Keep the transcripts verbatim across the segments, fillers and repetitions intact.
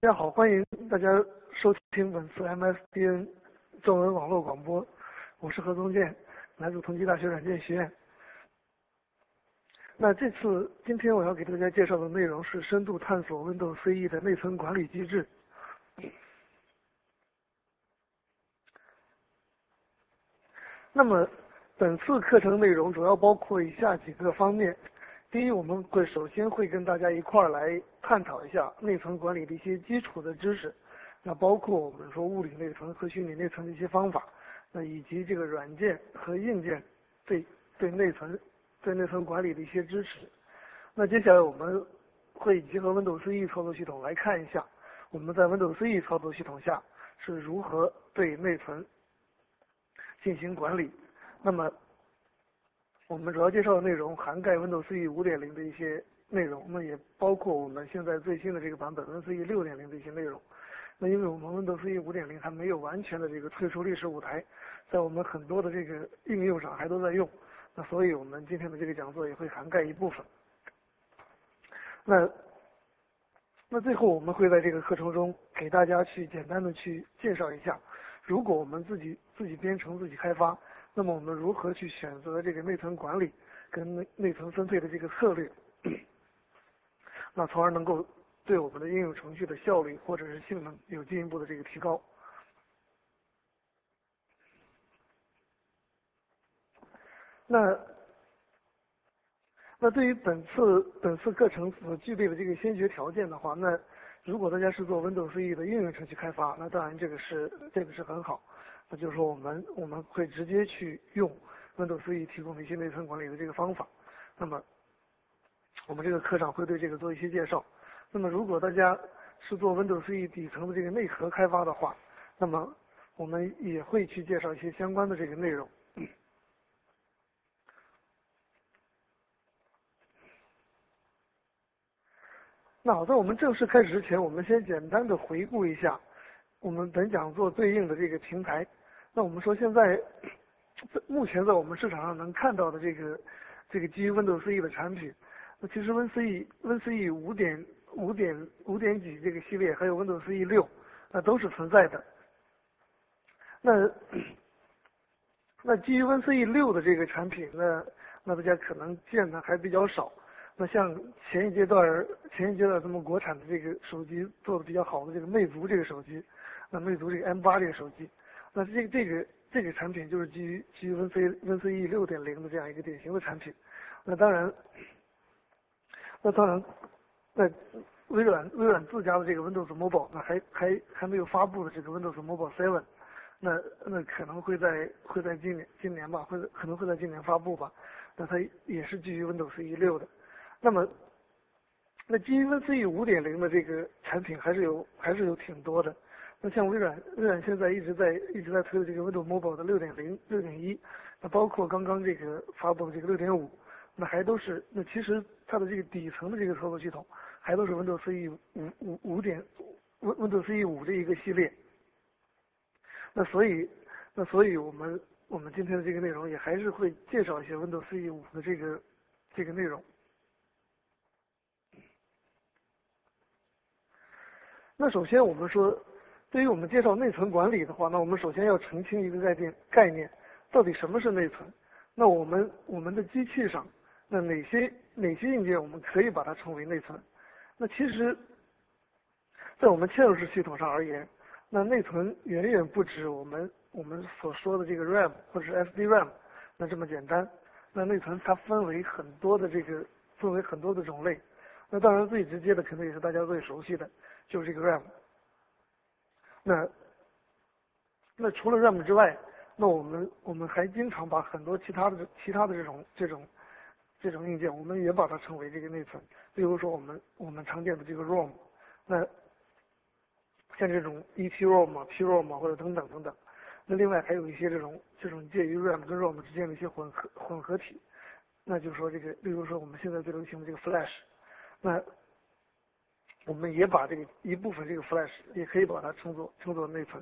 大家好，欢迎大家收听本次 M S D N 中文网络广播，我是何宗建，来自同济大学软件学院。那这次今天我要给大家介绍的内容是深度探索 Windows C E 的内存管理机制。那么本次课程内容主要包括以下几个方面。第一，我们会首先会跟大家一块儿来探讨一下内存管理的一些基础的知识，那包括我们说物理内存和虚拟内存的一些方法，那以及这个软件和硬件对对内存对内存管理的一些支持。那接下来我们会结合 Windows C E 操作系统来看一下我们在 Windows C E 操作系统下是如何对内存进行管理。那么我们主要介绍的内容涵盖 Windows C E 五点零 的一些内容，那也包括我们现在最新的这个版本 Windows C E 六点零 的一些内容。那因为我们 Windows C E 五点零 还没有完全的这个退出历史舞台，在我们很多的这个应用上还都在用，那所以我们今天的这个讲座也会涵盖一部分。那那最后我们会在这个课程中给大家去简单的去介绍一下，如果我们自己自己编程自己开发，那么我们如何去选择这个内存管理跟内内存分配的这个策略，那从而能够对我们的应用程序的效率或者是性能有进一步的这个提高。那那对于本次本次课程所具备的这个先决条件的话，那如果大家是做 Windows C E 的应用程序开发，那当然这个是这个是很好。那就是说我们我们会直接去用 Windows C E 提供的一些内存管理的这个方法。那么我们这个课上会对这个做一些介绍。那么如果大家是做 Windows C E 底层的这个内核开发的话，那么我们也会去介绍一些相关的这个内容。那好，在我们正式开始之前，我们先简单的回顾一下我们本讲座对应的这个平台。那我们说现在目前在我们市场上能看到的这个这个基于 Windows C E 的产品，那其实 Win C E Win C E 五点五点五点几这个系列，还有 Windows C E 六，那都是存在的。那那基于 Win C E 六的这个产品呢，那大家可能见的还比较少。那像前一阶段前一阶段咱们国产的这个手机做的比较好的这个魅族这个手机，那魅族这个 M 八 这个手机，那这个这个这个产品就是基于基于 Win C Win C E 六点零的这样一个典型的产品。那当然，那当然，那微软微软自家的这个 Windows Mobile 那还还还没有发布的这个 Windows Mobile 七，那那可能会在会在今年今年吧，会可能会在今年发布吧。那它也是基于 Windows C E 六的。那么，那基于 Win C E 五点零的这个产品还是有还是有挺多的。那像微软微软现在一直在一直在推的这个 Windows Mobile 的六点零、六点一，那包括刚刚这个发布的这个六点五，那还都是那其实它的这个底层的这个操作系统还都是 Windows C E 五五五点 Windows C E 五这一个系列。那所以那所以我们我们今天的这个内容也还是会介绍一些 Windows C E 五的这个这个内容。那首先我们说，对于我们介绍内存管理的话，那我们首先要澄清一个概念概念，到底什么是内存？那我们我们的机器上，那哪些哪些硬件我们可以把它称为内存？那其实，在我们嵌入式系统上而言，那内存远远不止我们我们所说的这个 RAM 或者是 S D RAM 那这么简单。那内存它分为很多的这个分为很多的种类。那当然最直接的肯定也是大家最熟悉的，就是这个 RAM。那那除了 RAM 之外，那我们我们还经常把很多其他的其他的这种这种这种硬件，我们也把它称为这个内存。比如说我们我们常见的这个 ROM， 那像这种 E P ROM 啊、P ROM 啊或者等等等等。那另外还有一些这种这种介于 RAM 跟 ROM 之间的一些混合混合体，那就是说这个，例如说我们现在最流行的这个 Flash。那我们也把这个一部分这个 Flash 也可以把它称作称作内存。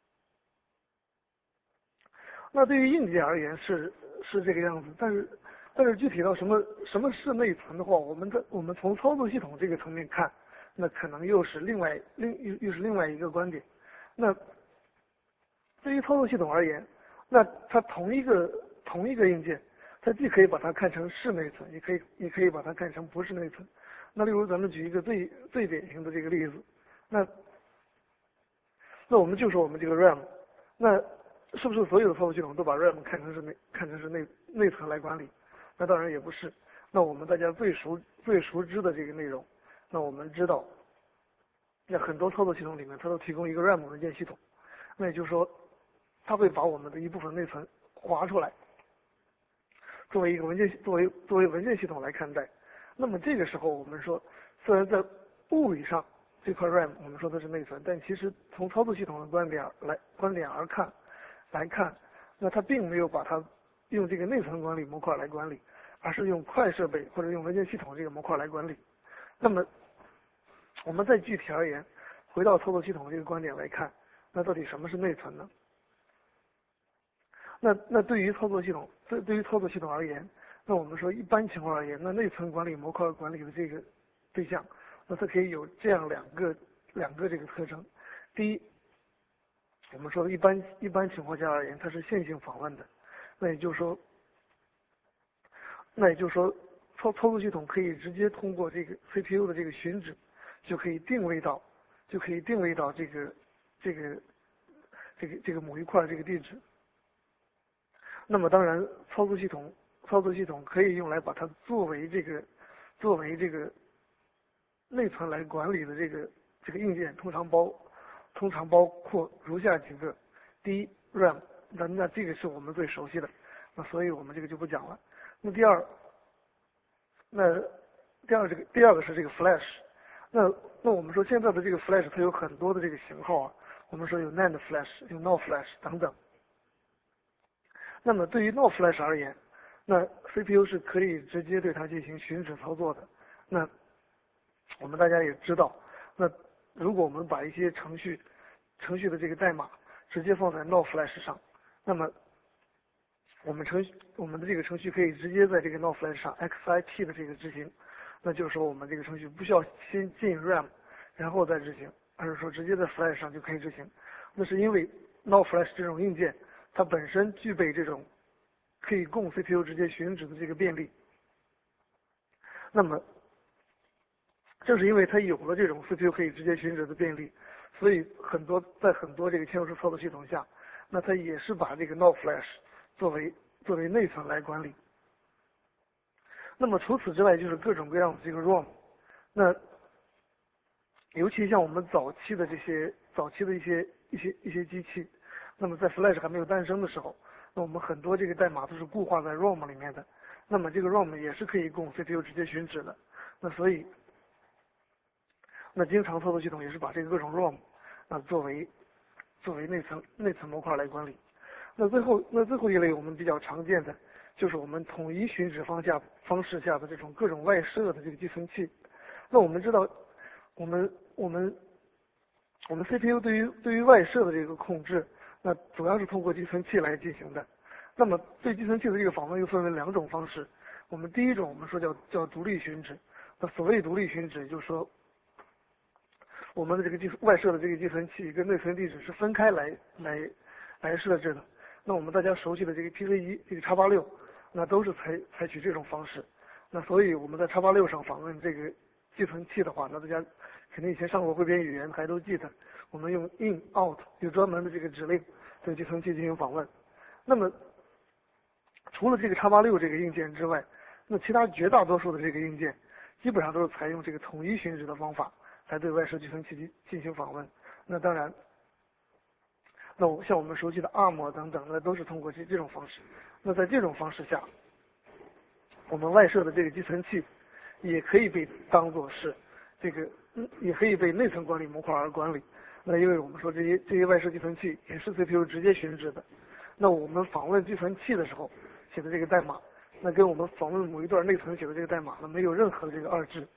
那对于硬件而言是是这个样子，但是但是具体到什么什么是内存的话，我们的我们从操作系统这个层面看，那可能又是另外另又又是另外一个观点。那对于操作系统而言，那它同一个同一个硬件，它既可以把它看成是内存，也可以也可以把它看成不是内存。那例如咱们举一个最最典型的这个例子，那那我们就说我们这个 RAM， 那是不是所有的操作系统都把 RAM 看成是内看成是内内存来管理？那当然也不是。那我们大家最熟最熟知的这个内容，那我们知道，那很多操作系统里面它都提供一个 RAM 文件系统，那也就是说，它会把我们的一部分内存划出来，作为一个文件作为作为文件系统来看待。那么这个时候我们说，虽然在物理上这块 RAM 我们说它是内存，但其实从操作系统的观点来观点而看来看，那它并没有把它用这个内存管理模块来管理，而是用快设备或者用文件系统这个模块来管理。那么我们再具体而言，回到操作系统的这个观点来看，那到底什么是内存呢？那那对于操作系统对对于操作系统而言，那我们说一般情况而言，那内存管理模块管理的这个对象，那它可以有这样两个两个这个特征。第一，我们说的一般一般情况下而言，它是线性访问的，那也就是说，那也就是说操操作系统可以直接通过这个 C P U 的这个寻址，就可以定位到就可以定位到这个这个这个这个某一块这个地址。那么当然，操作系统操作系统可以用来把它作为这个作为这个内存来管理的这个这个硬件，通常包通常包括如下几个：第一 RAM， 那那这个是我们最熟悉的，那所以我们这个就不讲了。那第二，那第二这个第二个是这个 Flash， 那那我们说现在的这个 Flash 它有很多的这个型号啊，我们说有 NAND Flash， 有 NOR Flash 等等。那么对于 NOR Flash 而言，那 C P U 是可以直接对它进行寻址操作的。那我们大家也知道，那如果我们把一些程序程序的这个代码直接放在 NOR Flash 上，那么我们程序我们的这个程序可以直接在这个 NOR Flash 上 X I T 的这个执行，那就是说我们这个程序不需要先进 RAM 然后再执行，而是说直接在 Flash 上就可以执行。那是因为 NOR Flash 这种硬件它本身具备这种可以供 C P U 直接寻址的这个便利。那么正是因为它有了这种 C P U 可以直接寻址的便利，所以很多在很多这个嵌入式操作系统下，那它也是把这个 NOR Flash 作为作为内存来管理。那么除此之外，就是各种各样的这个 ROM， 那尤其像我们早期的这些早期的一些一些一些机器，那么在 Flash 还没有诞生的时候，那我们很多这个代码都是固化在 ROM 里面的，那么这个 ROM 也是可以供 C P U 直接寻址的。那所以，那经常操作系统也是把这个各种 ROM 那作为作为内存内存模块来管理。那最后那最后一类我们比较常见的就是我们统一寻址方下方式下的这种各种外设的这个计算器。那我们知道，我们我们我们 C P U 对于对于外设的这个控制，那主要是通过计算器来进行的。那么对计算器的这个访问又分为两种方式。我们第一种我们说叫叫独立寻址。那所谓独立寻址，就是说我们的这个计外设的这个计算器跟内存地址是分开来来来设置的。那我们大家熟悉的这个 P C 一、这个 X 八六，那都是采采取这种方式。那所以我们在 X 八六上访问这个计算器的话，那大家肯定以前上过汇编语言还都记得，我们用 in、out 有专门的这个指令对计算器进行访问。那么除了这个 X 八六这个硬件之外，那其他绝大多数的这个硬件基本上都是采用这个统一寻址的方法来对外设计算器进行访问。那当然，那像我们熟悉的 A R M 等等，那都是通过这这种方式。那在这种方式下，我们外设的这个计算器也可以被当作是这个，也可以被内存管理模块而管理。那因为我们说这些这些外设计算器也是 C P U 直接寻址的，那我们访问计算器的时候写的这个代码，那跟我们访问某一段内存写的这个代码呢，没有任何的这个二致。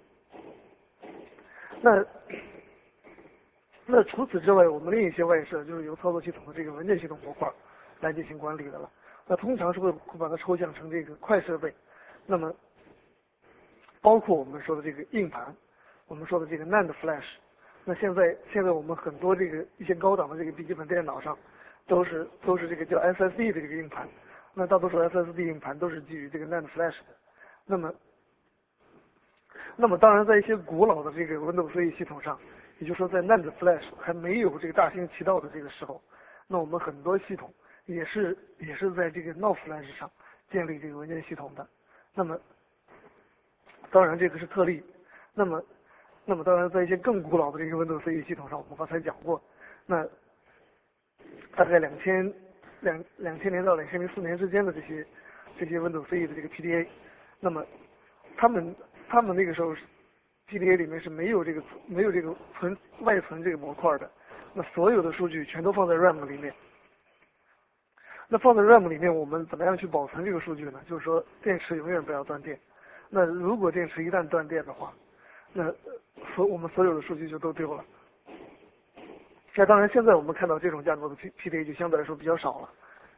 那那除此之外，我们另一些外设就是由操作系统的这个文件系统模块来进行管理的了。 那通常是会会把它抽象成这个快设备，那么包括我们说的这个硬盘，我们说的这个 N A N D Flash， 那现在现在我们很多这个一些高档的这个笔记本电脑上都是都是这个叫 S S D 的这个硬盘，那大多数 S S D 硬盘都是基于这个 N A N D Flash 的，那么那么当然在一些古老的这个 Windows C E 系统上，也就是说在 N A N D Flash 还没有这个大行其道的这个时候，那我们很多系统也是也是在这个 N O R Flash 上建立这个文件系统的，那么当然这个是特例，那么那么当然在一些更古老的这个 Windows C E 系统上，我们刚才讲过，那大概两千两两千年到两千零四年之间的这些这些 Windows C E 的这个 P D A， 那么他们他们那个时候 P D A 里面是没有这个没有这个存外存这个模块的，那所有的数据全都放在 RAM 里面。那放在 RAM 里面，我们怎么样去保存这个数据呢？就是说电池永远不要断电。那如果电池一旦断电的话，那所我们所有的数据就都丢了。那当然，现在我们看到这种架构的 P D A 就相对来说比较少了。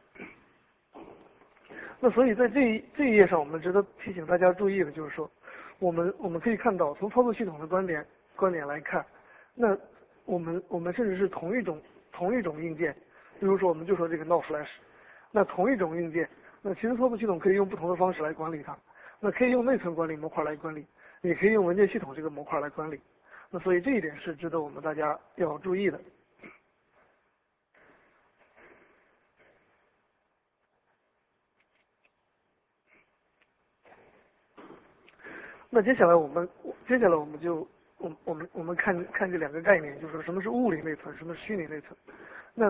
那所以在这一这一页上，我们值得提醒大家注意的就是说，我们我们可以看到，从操作系统的观点观点来看，那我们我们甚至是同一种同一种硬件，比如说我们就说这个 N O R Flash， 那同一种硬件，那其实操作系统可以用不同的方式来管理它，那可以用内存管理模块来管理，也可以用文件系统这个模块来管理。那所以这一点是值得我们大家要注意的。那接下来我们接下来我们就我我们我们看看这两个概念，就是说什么是物理内存，什么是虚拟内存。那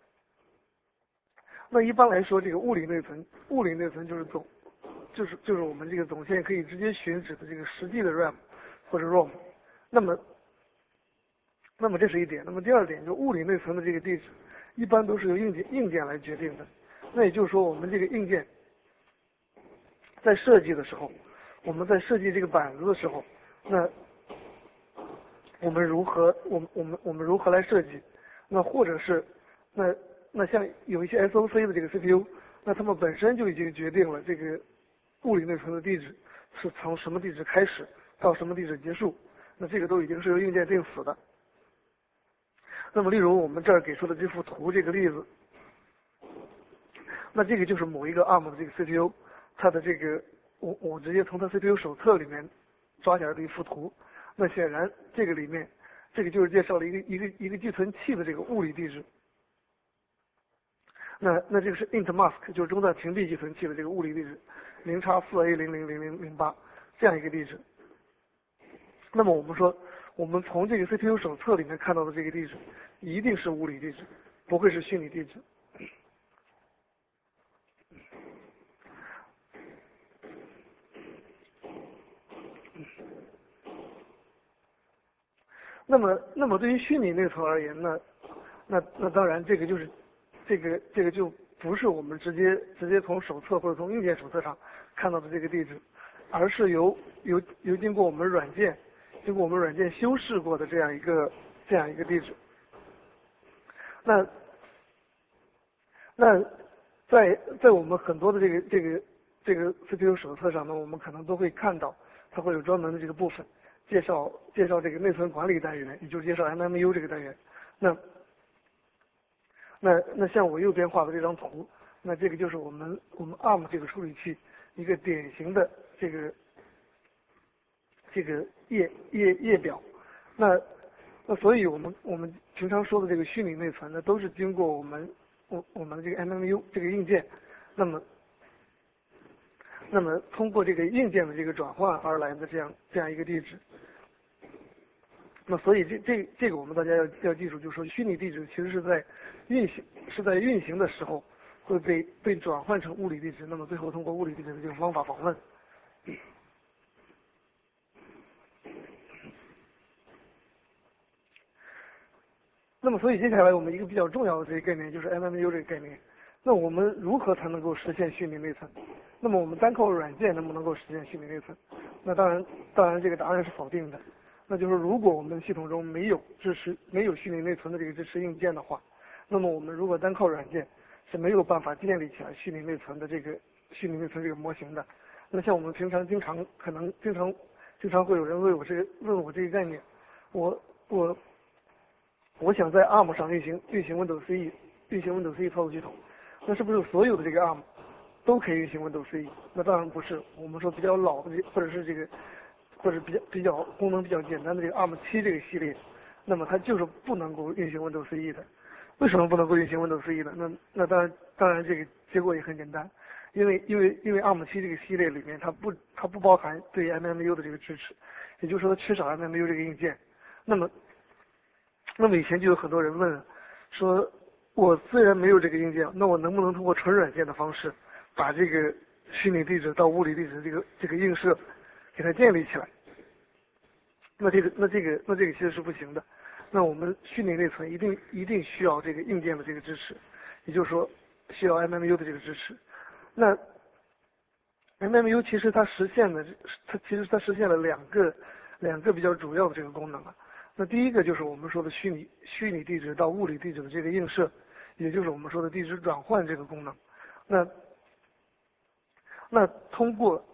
那一般来说，这个物理内存，物理内存就是总就是就是我们这个总线可以直接寻址的这个实际的 RAM 或者 ROM。那么那么这是一点。那么第二点，就物理内存的这个地址，一般都是由硬件硬件来决定的。那也就是说，我们这个硬件在设计的时候，我们在设计这个板子的时候，那我们如何我们我们我们如何来设计？那或者是那那像有一些 S O C 的这个 C P U， 那他们本身就已经决定了这个物理内存的地址是从什么地址开始到什么地址结束，那这个都已经是由硬件定死的。那么例如我们这儿给出的这幅图这个例子，那这个就是某一个 A R M 的这个 C P U， 它的这个我我直接从它 C P U 手册里面抓下来的一幅图。那显然这个里面这个就是介绍了一个一个一个寄存器的这个物理地址。那那这个是 int mask， 就是中断屏蔽寄存器的这个物理地址，零叉四 A 零零零零零八这样一个地址。那么我们说，我们从这个 C P U 手册里面看到的这个地址，一定是物理地址，不会是虚拟地址。那么，那么对于虚拟内存而言呢，那那当然这个就是，这个这个就不是我们直接直接从手册或者从硬件手册上看到的这个地址，而是由由由经过我们软件经过我们软件修饰过的这样一个这样一个地址。那那在在我们很多的这个这个这个 C P U 手册上呢，我们可能都会看到，它会有专门的这个部分。介绍介绍这个内存管理单元，也就是介绍 M M U 这个单元。那那那像我右边画的这张图，那这个就是我们我们 A R M 这个处理器一个典型的这个这个页页页表。那那所以我们我们平常说的这个虚拟内存呢，都是经过我们我我们这个 M M U 这个硬件，那么。那么通过这个硬件的这个转换而来的这样这样一个地址，那所以这这这个我们大家要要记住，就是说虚拟地址其实是在运行是在运行的时候会被被转换成物理地址，那么最后通过物理地址的这个方法访问。那么所以接下来我们一个比较重要的这个概念就是 M M U 这个概念。那我们如何才能够实现虚拟内存？那么我们单靠软件能不能够实现虚拟内存？那当然，当然这个答案是否定的。那就是如果我们系统中没有支持没有虚拟内存的这个支持硬件的话，那么我们如果单靠软件是没有办法建立起来虚拟内存的这个虚拟内存这个模型的。那像我们平常经常可能经常经常会有人问我这个问我这个概念，我我我想在 A R M 上运行运行 Windows C E 运行 Windows C E 操作系统，那是不是所有的这个 A R M 都可以运行 Windows C E？ 那当然不是，我们说比较老的或者是这个或者比较比较功能比较简单的这个 A R M 七这个系列，那么它就是不能够运行 Windows C E 的。为什么不能够运行 Windows C E 呢？那那当然当然这个结果也很简单，因为因为因为 A R M 七这个系列里面它不它不包含对 M M U 的这个支持，也就是说它缺少 M M U 这个硬件。那么那么以前就有很多人问说，我虽然没有这个硬件，那我能不能通过纯软件的方式把这个虚拟地址到物理地址这个这个映射给它建立起来？那这个那这个那这个其实是不行的。那我们虚拟内存一定一定需要这个硬件的这个支持，也就是说需要 M M U 的这个支持。那 M M U 其实它实现的它其实它实现了两个两个比较主要的这个功能啊。那第一个就是我们说的虚拟虚拟地址到物理地址的这个映射，也就是我们说的地址转换这个功能。那那通过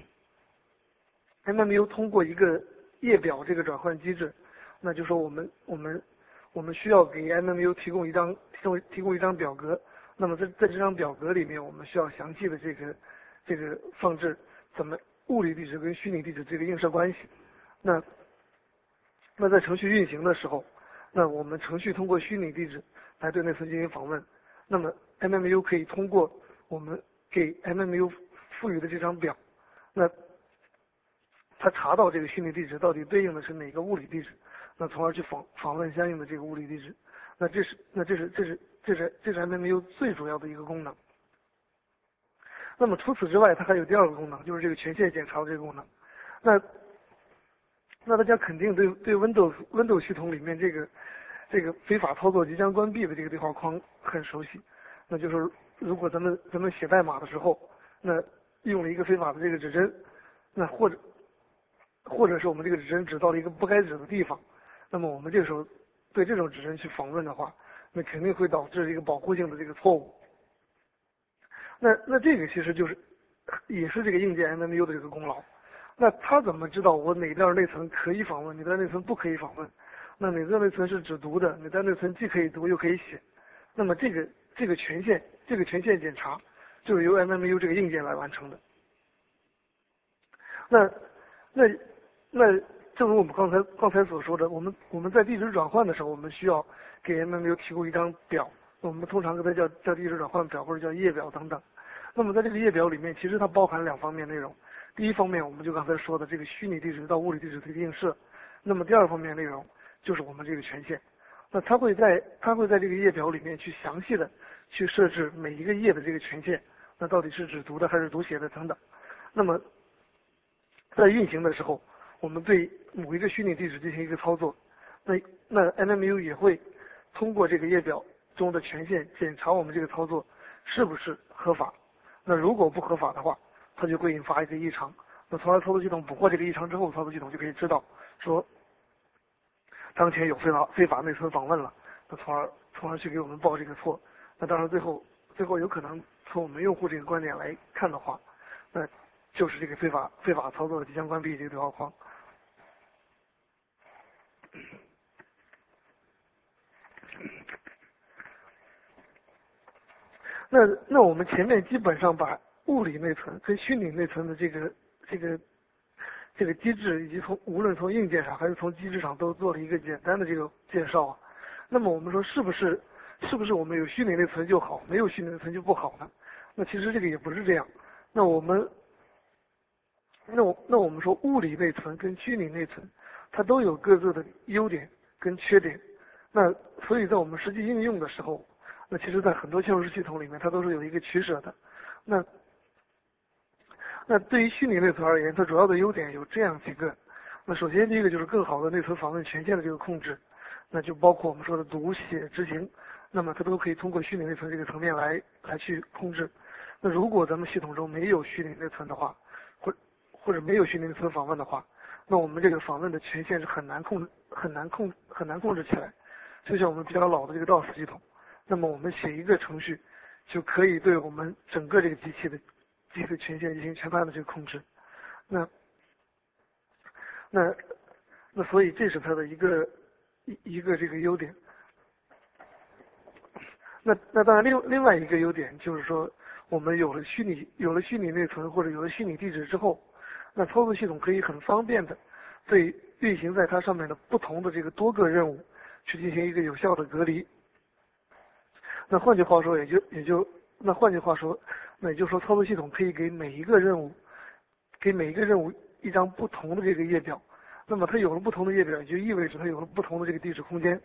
M M U 通过一个页表这个转换机制，那就说我们我们我们需要给 M M U 提供一张提供提供一张表格。那么在在这张表格里面，我们需要详细的这个这个放置怎么物理地址跟虚拟地址这个映射关系。那那在程序运行的时候，那我们程序通过虚拟地址来对内存进行访问。那么 M M U 可以通过我们给 M M U 赋予的这张表，那它查到这个虚拟地址到底对应的是哪个物理地址，那从而去访访问相应的这个物理地址。那这是那这是这是这是这是 M M U 最主要的一个功能。那么除此之外，它还有第二个功能，就是这个权限检查的这个功能。那那大家肯定对对 Windows Windows 系统里面这个这个非法操作即将关闭的这个对话框很熟悉。那就是如果咱们咱们写代码的时候，那用了一个非法的这个指针，那或者或者是我们这个指针指到了一个不该指的地方，那么我们这个时候对这种指针去访问的话，那肯定会导致一个保护性的这个错误。那那这个其实就是也是这个硬件 M M U 的这个功劳。那他怎么知道我哪段内存可以访问，哪段内存不可以访问？那哪段内存是只读的，哪段内存既可以读又可以写？那么这个这个权限这个权限检查就是由 M M U 这个硬件来完成的。那那那正如我们刚才刚才所说的，我们我们在地址转换的时候，我们需要给 M M U 提供一张表，我们通常给它叫叫地址转换表或者叫页表等等。那么在这个页表里面，其实它包含两方面内容。第一方面，我们就刚才说的这个虚拟地址到物理地址的映射。那么第二方面内容就是我们这个权限。那它会在它会在这个页表里面去详细的去设置每一个页的这个权限，那到底是只读的还是读写的等等。那么在运行的时候，我们对某一个虚拟地址进行一个操作，那那 M M U 也会通过这个页表中的权限检查我们这个操作是不是合法。那如果不合法的话，它就会引发一个异常。那从而操作系统捕获这个异常之后，操作系统就可以知道说当前有非法非法内存访问了，那从而从而去给我们报这个错。那当然最后最后有可能从我们用户这个观点来看的话，那就是这个非法非法操作的即将关闭这个对话框。那那我们前面基本上把物理内存跟虚拟内存的这个这个这个机制，以及从无论从硬件上还是从机制上都做了一个简单的这个介绍啊。那么我们说是不是是不是我们有虚拟内存就好，没有虚拟内存就不好呢？那其实这个也不是这样。那我们那我那我们说物理内存跟虚拟内存，它都有各自的优点跟缺点。那所以在我们实际应用的时候，那其实在很多嵌入式系统里面，它都是有一个取舍的。那那对于虚拟内存而言，它主要的优点有这样几个。那首先第一个就是更好的内存访问权限的这个控制，那就包括我们说的读写执行，那么它都可以通过虚拟内存这个层面来来去控制。那如果咱们系统中没有虚拟内存的话，或或者没有虚拟内存访问的话，那我们这个访问的权限是很难控很难控很难控制起来。就像我们比较老的这个 D O S 系统，那么我们写一个程序， 就可以对我们整个这个机器的机器的权限进行全盘的这个控制。那那那所以这是它的一个一一个这个优点。那那当然另另外一个优点就是说，我们有了虚拟有了虚拟内存或者有了虚拟地址之后，那操作系统可以很方便的对运行在它上面的不同的这个多个任务去进行一个有效的隔离。那换句话说，也就也就那换句话说，那也就是说，操作系统可以给每一个任务给每一个任务一张不同的这个页表。那么它有了不同的页表，也就意味着它有了不同的这个地址空间。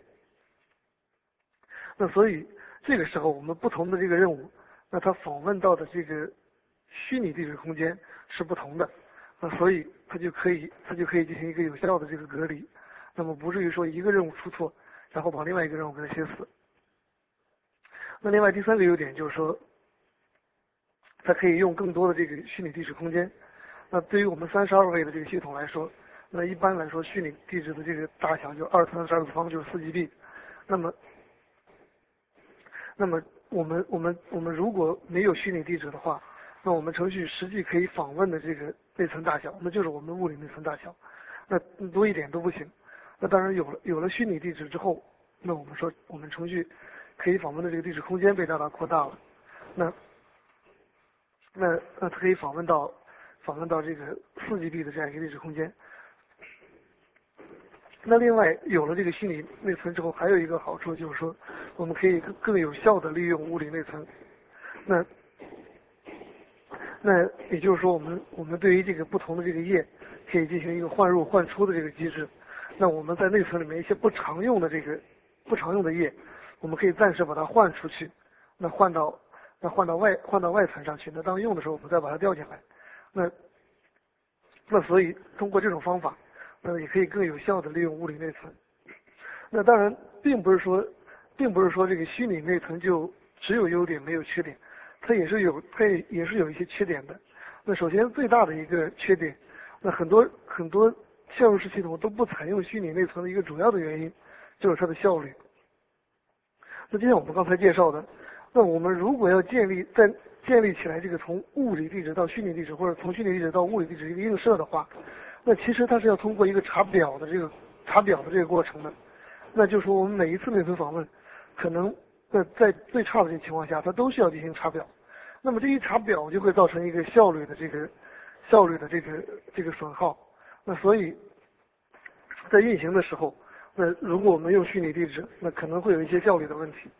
那所以这个时候，我们不同的这个任务，那它访问到的这个虚拟地址空间是不同的，那所以它就可以它就可以进行一个有效的这个隔离，那么不至于说一个任务出错，然后把另外一个任务给它写死。那另外第三个优点就是说，它可以用更多的这个虚拟地址空间。那对于我们三十二位的这个系统来说，那一般来说虚拟地址的这个大小就二乘十二次方就是四 G B， 那么那么我们我们我们如果没有虚拟地址的话，那我们程序实际可以访问的这个内存大小，那就是我们物理内存大小，那多一点都不行。那当然有了有了虚拟地址之后，那我们说我们程序可以访问的这个地址空间被大大扩大了，那那那它可以访问到访问到这个四 G B 的这样一个地址空间。那另外有了这个虚拟内存之后，还有一个好处就是说，我们可以更更有效的利用物理内存。那那也就是说，我们我们对于这个不同的这个页，可以进行一个换入换出的这个机制。那我们在内存里面一些不常用的这个不常用的页，我们可以暂时把它换出去，那换到那换到外换到外存上去。那当用的时候，我们再把它调进来。那那所以通过这种方法，那也可以更有效的利用物理内存。那当然，并不是说，并不是说这个虚拟内存就只有优点没有缺点，它也是有它也也是有一些缺点的。那首先最大的一个缺点，那很多很多嵌入式系统都不采用虚拟内存的一个主要的原因，就是它的效率。那就像我们刚才介绍的，那我们如果要建立在建立起来这个从物理地址到虚拟地址，或者从虚拟地址到物理地址一个映射的话，那其实它是要通过一个查表的这个查表的这个过程的。那就是说我们每一次内存访问，可能在在最差的这个情况下，它都需要进行查表。那么这一查表就会造成一个效率的这个效率的这个这个损耗。那所以在运行的时候，那如果我们用虚拟地址，那可能会有一些效率的问题。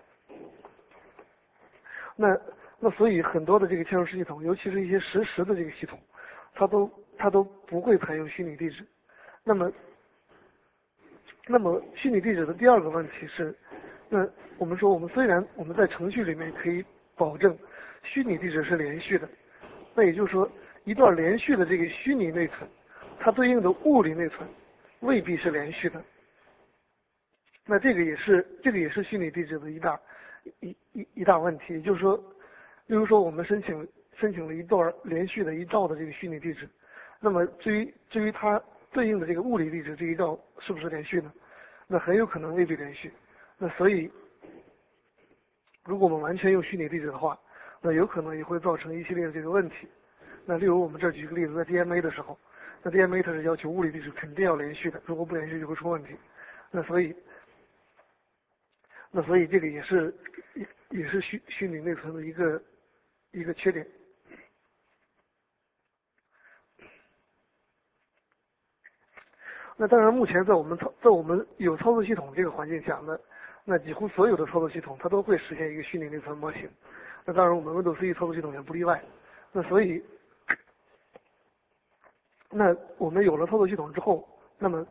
那那所以很多的这个嵌入式系统，尤其是一些实时的这个系统，它都它都不会采用虚拟地址。那么那么虚拟地址的第二个问题是，那我们说我们虽然我们在程序里面可以保证虚拟地址是连续的，那也就是说一段连续的这个虚拟内存，它对应的物理内存未必是连续的。那这个也是这个也是虚拟地址的一大一一一大问题，也就是说，例如说我们申请申请了一段连续的一兆的这个虚拟地址，那么至于至于它对应的这个物理地址这一兆是不是连续呢？那很有可能未必连续。那所以，如果我们完全用虚拟地址的话，那有可能也会造成一系列的这个问题。那例如我们这儿举个例子，在 D M A 的时候，那 D M A 它是要求物理地址肯定要连续的，如果不连续就会出问题。那所以，那所以这个也是也也是虚虚拟内存的一个一个缺点。那当然，目前在我们操在我们有操作系统这个环境下，那那几乎所有的操作系统它都会实现一个虚拟内存模型。那当然，我们 Windows C E 操作系统也不例外。那所以，那我们有了操作系统之后，那么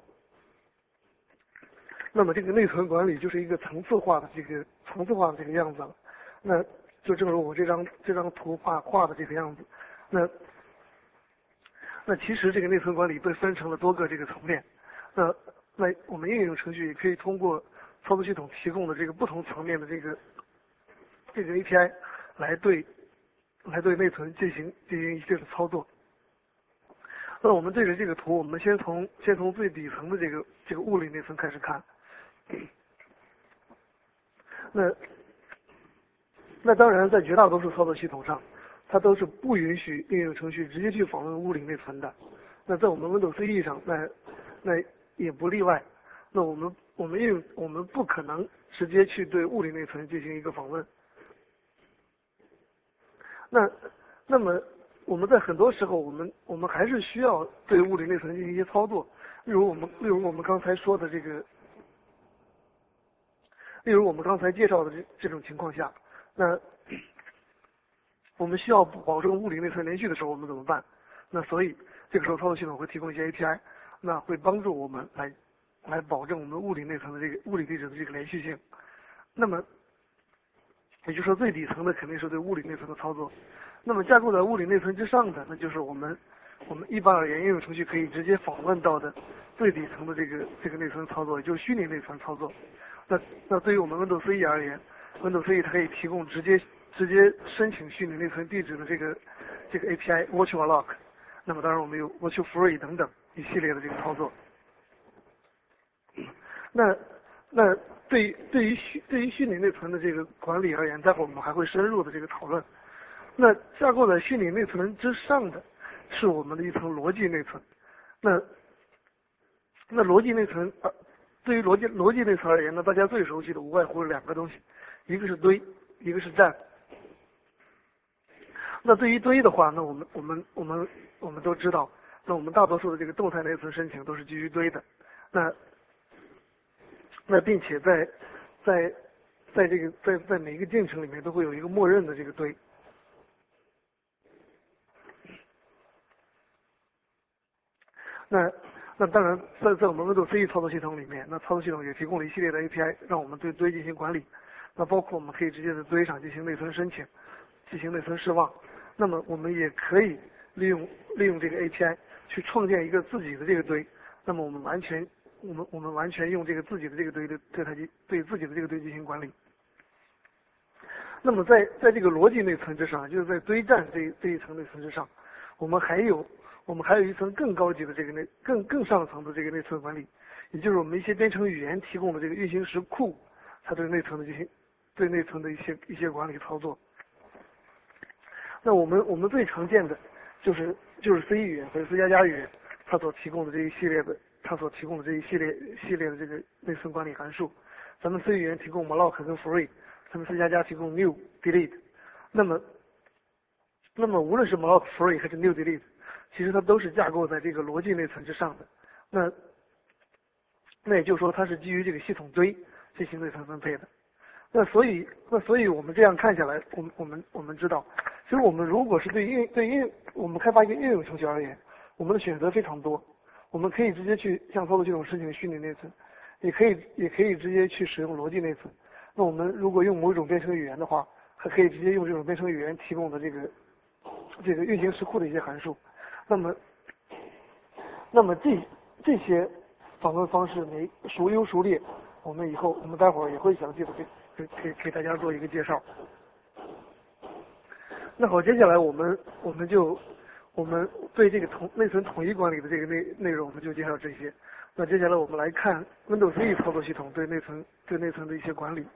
那么这个内存管理就是一个层次化的这个层次化的这个样子了。那就正如我这张这张图画画的这个样子。那那其实这个内存管理被分成了多个这个层面。那那我们应用程序也可以通过操作系统提供的这个不同层面的这个这个 A P I 来对来对内存进行进行一系列的操作。那我们对着这个图，我们先从先从最底层的这个这个物理内存开始看。那那当然，在绝大多数操作系统上，它都是不允许应用程序直接去访问物理内存的。那在我们 Windows C E 上，那那也不例外。那我们我们应用我们不可能直接去对物理内存进行一个访问。那那么我们在很多时候，我们我们还是需要对物理内存进行一些操作。例如我们例如我们刚才说的这个，例如我们刚才介绍的这这种情况下，那我们需要保证物理内存连续的时候，我们怎么办？那所以这个时候操作系统会提供一些 A P I， 那会帮助我们来来保证我们物理内存的这个物理地址的这个连续性。那么也就是说，最底层的肯定是对物理内存的操作。那么架构在物理内存之上的，那就是我们我们一般而言应用程序可以直接访问到的最底层的这个这个内存操作，也就是虚拟内存操作。那那对于我们 Windows C E 而言 ，Windows C E 它可以提供直接直接申请虚拟内存地址的这个这个 A P I Virtual Lock。那么当然我们有 Virtual Free 等等一系列的这个操作。那那对于对于虚对于虚拟内存的这个管理而言，待会儿我们还会深入的这个讨论。那架构在虚拟内存之上的是我们的一层逻辑内存。那那逻辑内存啊，对于逻辑逻辑内存而言呢，大家最熟悉的无外乎是两个东西，一个是堆，一个是站。那对于堆的话，那我们我们我们我们都知道，那我们大多数的这个动态内存申请都是基于堆的。那那并且在在在这个在在每一个进程里面都会有一个默认的这个堆。那那当然在在我们 Windows C E 操作系统里面，那操作系统也提供了一系列的 A P I， 让我们对堆进行管理。那包括我们可以直接在堆上进行内存申请，进行内存释放。那么我们也可以利用利用这个 A P I 去创建一个自己的这个堆。那么我们完全我们我们完全用这个自己的这个堆的对它对自己的这个堆进行管理。那么在在这个逻辑内存之上，就是在堆栈这这一层内存之上，我们还有我们还有一层更高级的这个内更更上层的这个内存管理，也就是我们一些编程语言提供的这个运行时库，它对内存的进行对内存的一些一些管理操作。那我们我们最常见的就是就是 C 语言或者 C 加加语言，它所提供的这一系列的它所提供的这一系列系列的这个内存管理函数。咱们 C 语言提供 malloc 跟 free， 咱们 C 加加提供 new delete。那么那么无论是 malloc free 还是 new delete， 其实它都是架构在这个逻辑内存之上的。那那也就是说，它是基于这个系统堆进行内存分配的。那所以那所以我们这样看下来，我们我们我们知道，其实我们如果是对应对应我们开发一个应用程序而言，我们的选择非常多。我们可以直接去向操作系统申请虚拟内存，也可以也可以直接去使用逻辑内存。那我们如果用某种编程语言的话，还可以直接用这种编程语言提供的这个这个运行时库的一些函数。那么那么这这些访问方式每孰优孰劣，我们以后我们待会儿也会详细的给给给给大家做一个介绍。那好，接下来我们我们就我们对这个统内存统一管理的这个内内容，我们就介绍这些。那接下来我们来看 Windows C E 操作系统对内存对内存的一些管理。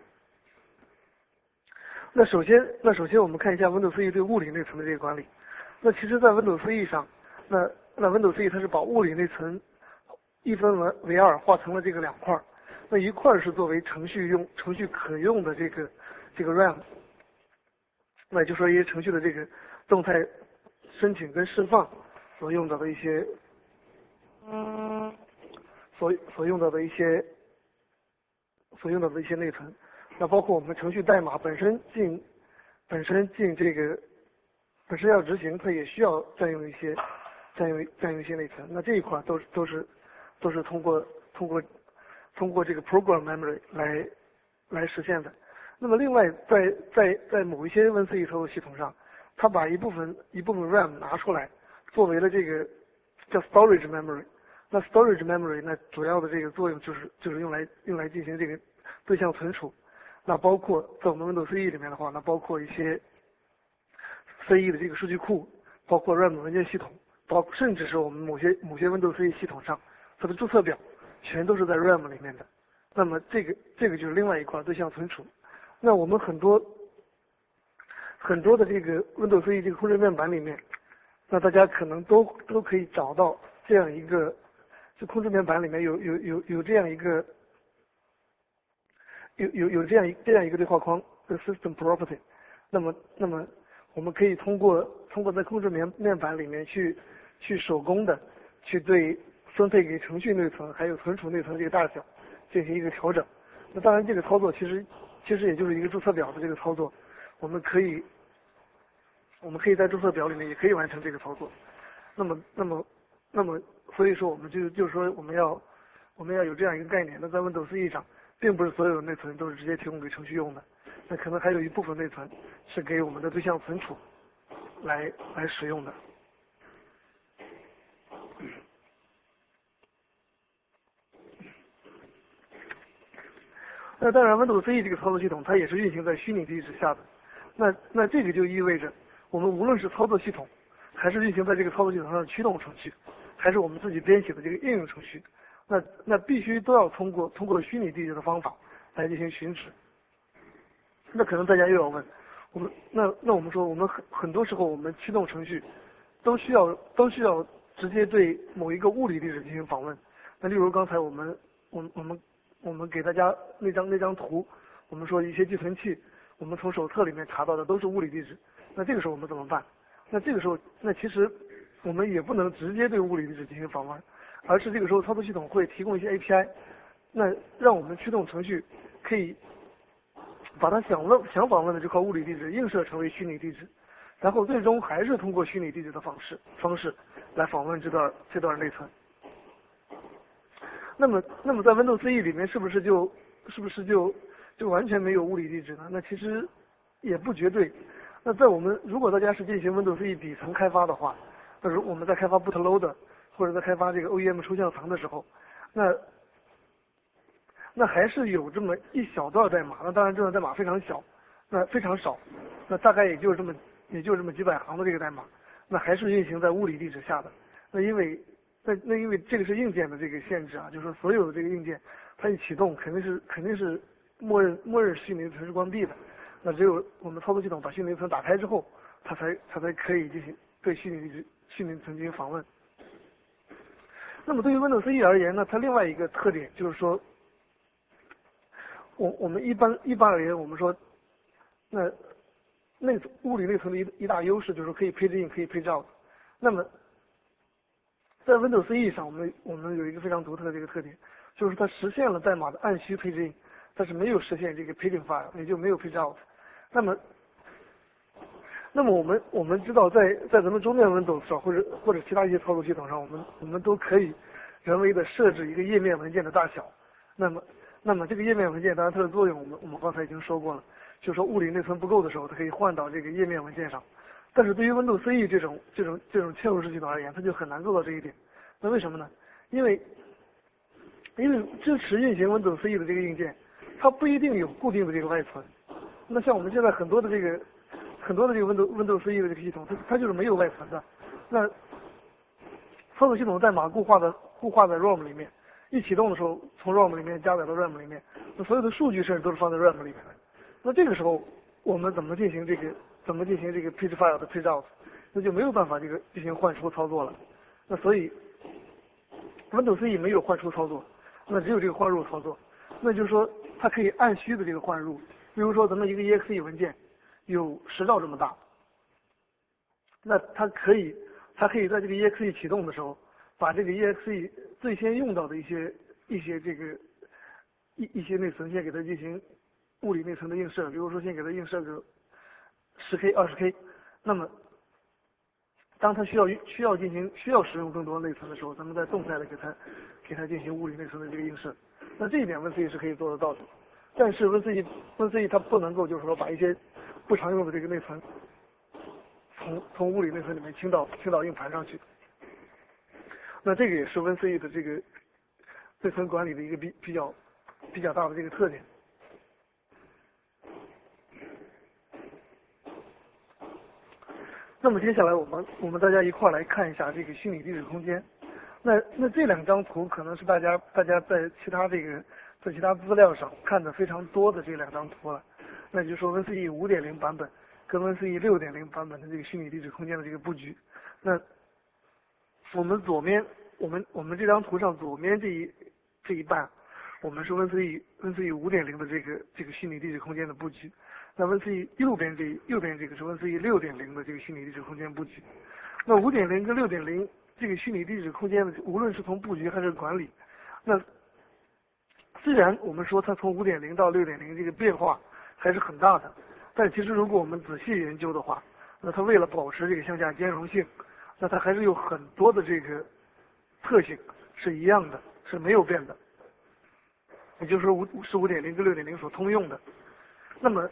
那首先那首先我们看一下 Windows C E 对物理内存的这个管理。那其实在 Windows C E 上，那那 Windows C E 它是把物理内存一分为为二，划成了这个两块。那一块是作为程序用程序可用的这个这个 RAM， 那也就是说一些程序的这个动态申请跟释放所用到的一些嗯所所用到的一些所用到的一些内存。那包括我们程序代码本身进本身进这个本身要执行，它也需要占用一些占用占用一些内存。那这一块都是都是都是通过通过通过这个 program memory 来来实现的。那么另外在在在某一些 Win C E 操作系统上，它把一部分一部分 RAM 拿出来，作为了这个叫 storage memory。那 storage memory 那主要的这个作用就是就是用来用来进行这个对象存储。那包括在我们 Windows C E 里面的话，那包括一些 C E 的这个数据库，包括 RAM 文件系统，包甚至是我们某些某些 Windows C E 系统上它的注册表，全都是在 RAM 里面的。那么这个这个就是另外一块对象存储。那我们很多很多的这个 Windows C E 这个控制面板里面，那大家可能都都可以找到这样一个，就控制面板里面有有有有这样一个，有有有这样一这样一个对话框的 System Property。那么那么我们可以通过通过在控制面面板里面去去手工的去对分配给程序内存还有存储内存这个大小进行一个调整。那当然这个操作其实其实也就是一个注册表的这个操作，我们可以我们可以在注册表里面也可以完成这个操作。那么那么那么所以说我们就就是说我们要我们要有这样一个概念，那在 Windows C E 上并不是所有的内存都是直接提供给程序用的，那可能还有一部分内存是给我们的对象存储来来使用的。那当然 Windows C E 这个操作系统它也是运行在虚拟地址下的，那那这个就意味着我们无论是操作系统还是运行在这个操作系统上的驱动程序，还是我们自己编写的这个应用程序，那那必须都要通过通过虚拟地址的方法来进行寻址。那可能大家又要问，我们那那我们说我们很很多时候我们驱动程序都需要都需要直接对某一个物理地址进行访问。那例如刚才我们我们我们我们给大家那张那张图，我们说一些寄存器，我们从手册里面查到的都是物理地址。那这个时候我们怎么办？那这个时候那其实我们也不能直接对物理地址进行访问，而是这个时候操作系统会提供一些 A P I， 那让我们驱动程序可以把它想问想访问的这块物理地址映射成为虚拟地址，然后最终还是通过虚拟地址的方式方式来访问这段这段内存。那么那么在 Windows C E 里面是不是就是不是就就完全没有物理地址呢？那其实也不绝对。那在我们如果大家是进行 Windows C E 底层开发的话，那如我们在开发 bootloader 或者在开发这个 O E M 抽象层的时候，那那还是有这么一小段代码，那当然这段代码非常小，那非常少，那大概也就这么也就这么几百行的这个代码，那还是运行在物理地址下的。那因为那那因为这个是硬件的这个限制啊，就是说所有的这个硬件它一启动肯定是肯定是默认默认虚拟内存是关闭的，那只有我们操作系统把虚拟内存打开之后，它才它才可以进行对虚拟地址虚拟内存进行访问。那么对于 Windows C E 而言呢，它另外一个特点就是说，我我们一般一般而言，我们说，那内物理内存的一一大优势就是可以配置 in 可以配置 out。那么在 Windows C E 上，我们我们有一个非常独特的这个特点，就是它实现了代码的按需配置 in， 但是没有实现这个 paging file， 也就没有 page out。那么，那么我们我们知道在，在在咱们桌面 Windows 上或者或者其他一些操作系统上，我们我们都可以人为的设置一个页面文件的大小。那么那么这个页面文件当然它的作用，我们我们刚才已经说过了，就是说物理内存不够的时候，它可以换到这个页面文件上。但是对于 Windows C E 这种这种这种嵌入式系统而言，它就很难做到这一点。那为什么呢？因为因为支持运行 Windows C E 的这个硬件，它不一定有固定的这个外存。那像我们现在很多的这个很多的这个 Windows Windows C E 的这个系统，它它就是没有外存的。那操作系统代码固化的固化在 ROM 里面，一启动的时候从 ROM 里面加载到 RAM 里面，那所有的数据甚至都是放在 RAM 里面的。那这个时候我们怎么进行这个怎么进行这个 page file 的 page out， 那就没有办法这个进行换出操作了。那所以 Windows C E 没有换出操作，那只有这个换入操作。那就是说它可以按需的这个换入，比如说咱们一个 E X E 文件有十兆这么大，那它可以它可以在这个 E X E 启动的时候，把这个 E X E 最先用到的一些一些这个一一些内存先给它进行物理内存的映射，比如说先给它映射个十 K 二十 K， 那么当它需要需要进行需要使用更多内存的时候，咱们再动态的给它给它进行物理内存的这个映射。那这一点 Win C E 是可以做得到的，但是 Win C E Win C E 它不能够就是说把一些不常用的这个内存从从物理内存里面清到清到硬盘上去。那这个也是 Win C E 的这个内存管理的一个比比较比较大的这个特点。那么接下来我们我们大家一块儿来看一下这个虚拟地址空间。那那这两张图可能是大家大家在其他这个在其他资料上看的非常多的这两张图了。那就是说 Win C E 五点零 版本跟 WinCE 六点零版本的这个虚拟地址空间的这个布局。那我们左面，我们我们这张图上左面这一这一半，我们是 WinCE WinCE 五点零的这个这个虚拟地址空间的布局。那 WinCE 右边这右边这个是 WinCE 六点零的这个虚拟地址空间布局。那五点零跟六点零这个虚拟地址空间的，无论是从布局还是管理，那虽然我们说它从五点零到六点零这个变化还是很大的，但其实如果我们仔细研究的话，那它为了保持这个向下兼容性，那它还是有很多的这个特性是一样的，是没有变的，也就是说五是五点零跟六点零所通用的。那么，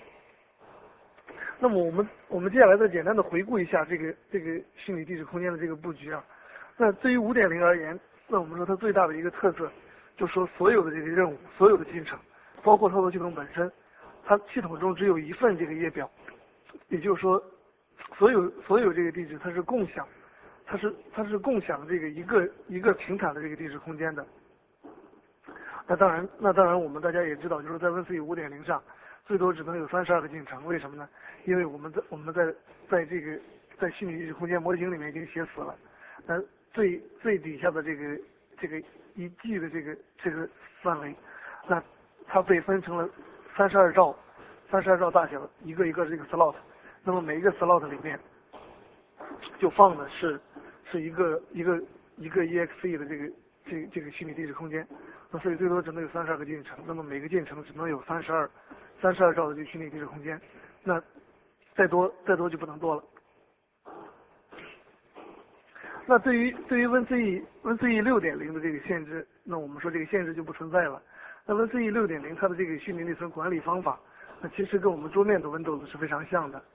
那么我们我们接下来再简单的回顾一下这个这个虚拟地址空间的这个布局啊。那对于五点零而言，那我们说它最大的一个特色，就是说所有的这个任务，所有的进程，包括操作系统本身，它系统中只有一份这个页表，也就是说，所有所有这个地址它是共享，它是它是共享这个一个一个平坦的这个地址空间的。那当然，那当然我们大家也知道，就是在 WinCE 五点零上，最多只能有三十二个进程。为什么呢？因为我们在我们在在这个在虚拟地址空间模型里面已经写死了，那最最底下的这个这个一 G 的这个这个范围，那它被分成了三十二兆三十二兆大小一个一个这个 slot， 那么每一个 slot 里面就放的是是一个一个一个 E X E 的这个这这个虚拟地址空间，那所以最多只能有三十二个进程，那么每个进程只能有三十二三十二兆的这个虚拟地址空间，那再多再多就不能多了。那对于对于 WinCE WinCE 六点零的这个限制，那我们说这个限制就不存在了。那 WinCE 六点零它的这个虚拟内存管理方法，那其实跟我们桌面的 Windows 是非常像的。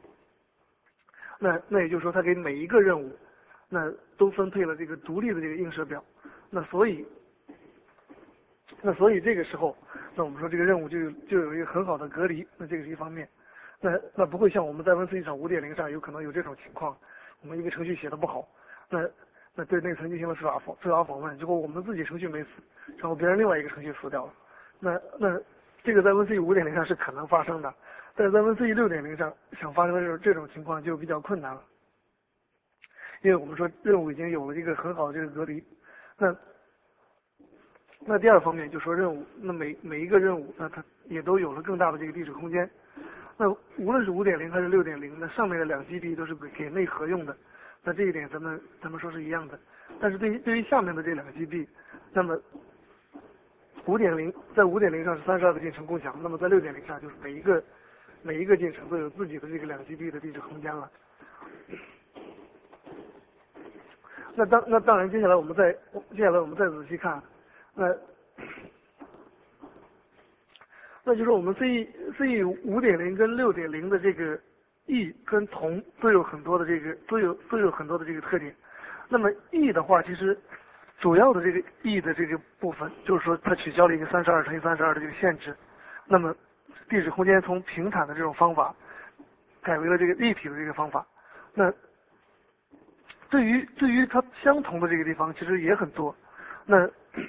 那那也就是说，它给每一个任务，那都分配了这个独立的这个映射表。那所以，那所以这个时候，那我们说这个任务就就有一个很好的隔离。那这个是一方面。那那不会像我们在 WinCE 上五点零上有可能有这种情况，我们一个程序写的不好。那那对内存进行了非法访非法访问，结果我们自己程序没死，然后别人另外一个程序死掉了。那那这个在 WinCE 五点零上是可能发生的，但是在 WinCE 六点零上想发生这种这种情况就比较困难了，因为我们说任务已经有了一个很好的这个隔离。那那第二方面就说任务，那每每一个任务，那它也都有了更大的这个地址空间。那无论是五点零还是六点零，那上面的两 G B 都是给给内核用的。那这一点咱们咱们说是一样的，但是对于对于下面的这两 G B， 那么五点零在五点零上是三十二个进程共享，那么在六点零上就是每一个每一个进程都有自己的这个两 G B 的地址空间了。那当那当然，接下来我们再接下来我们再仔细看，那那就是我们 CE CE 五点零跟六点零的这个异跟同都有很多的这个都有都有很多的这个特点。那么异的话，其实主要的这个异的这个部分，就是说它取消了一个三十二乘以三十二的这个限制。那么地址空间从平坦的这种方法改为了这个立体的这个方法。那对于对于它相同的这个地方，其实也很多。那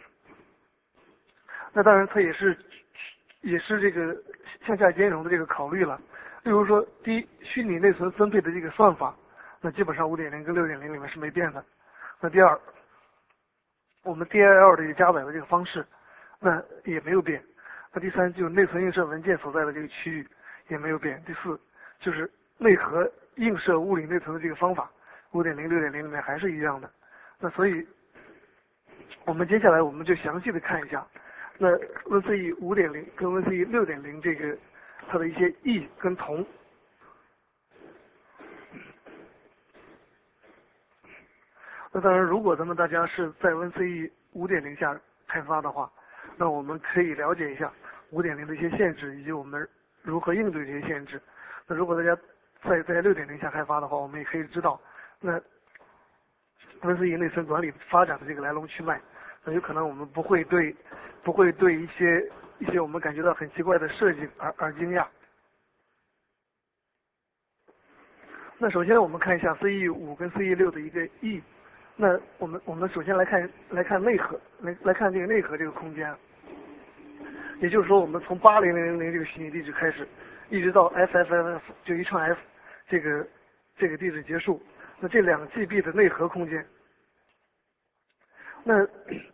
那当然它也是也是这个向下兼容的这个考虑了。例如说，第一，虚拟内存分配的这个算法，那基本上五点零跟六点零里面是没变的。那第二，我们 D I L 的这个加载的这个方式，那也没有变。那第三，就是内存映射文件所在的这个区域也没有变。第四，就是内核映射物理内存的这个方法，五点零、六点零里面还是一样的。那所以，我们接下来我们就详细的看一下，那 WinCE 五点零跟 WinCE 六点零这个它的一些异跟同。那当然，如果咱们大家是在 WinCE 五点零下开发的话，那我们可以了解一下五点零的一些限制，以及我们如何应对这些限制。那如果大家在在六点零下开发的话，我们也可以知道，那 WinCE 内存管理发展的这个来龙去脉。那有可能我们不会对不会对一些一些我们感觉到很奇怪的设计而而惊讶。那首先我们看一下 CE 五跟 CE 六的一个异。那我们我们首先来看来看内核，来来看这个内核这个空间。也就是说，我们从八零零零这个虚拟地址开始， 一直到 F F F F 就一串 F 这个这个地址结束。那这两 G B 的内核空间，那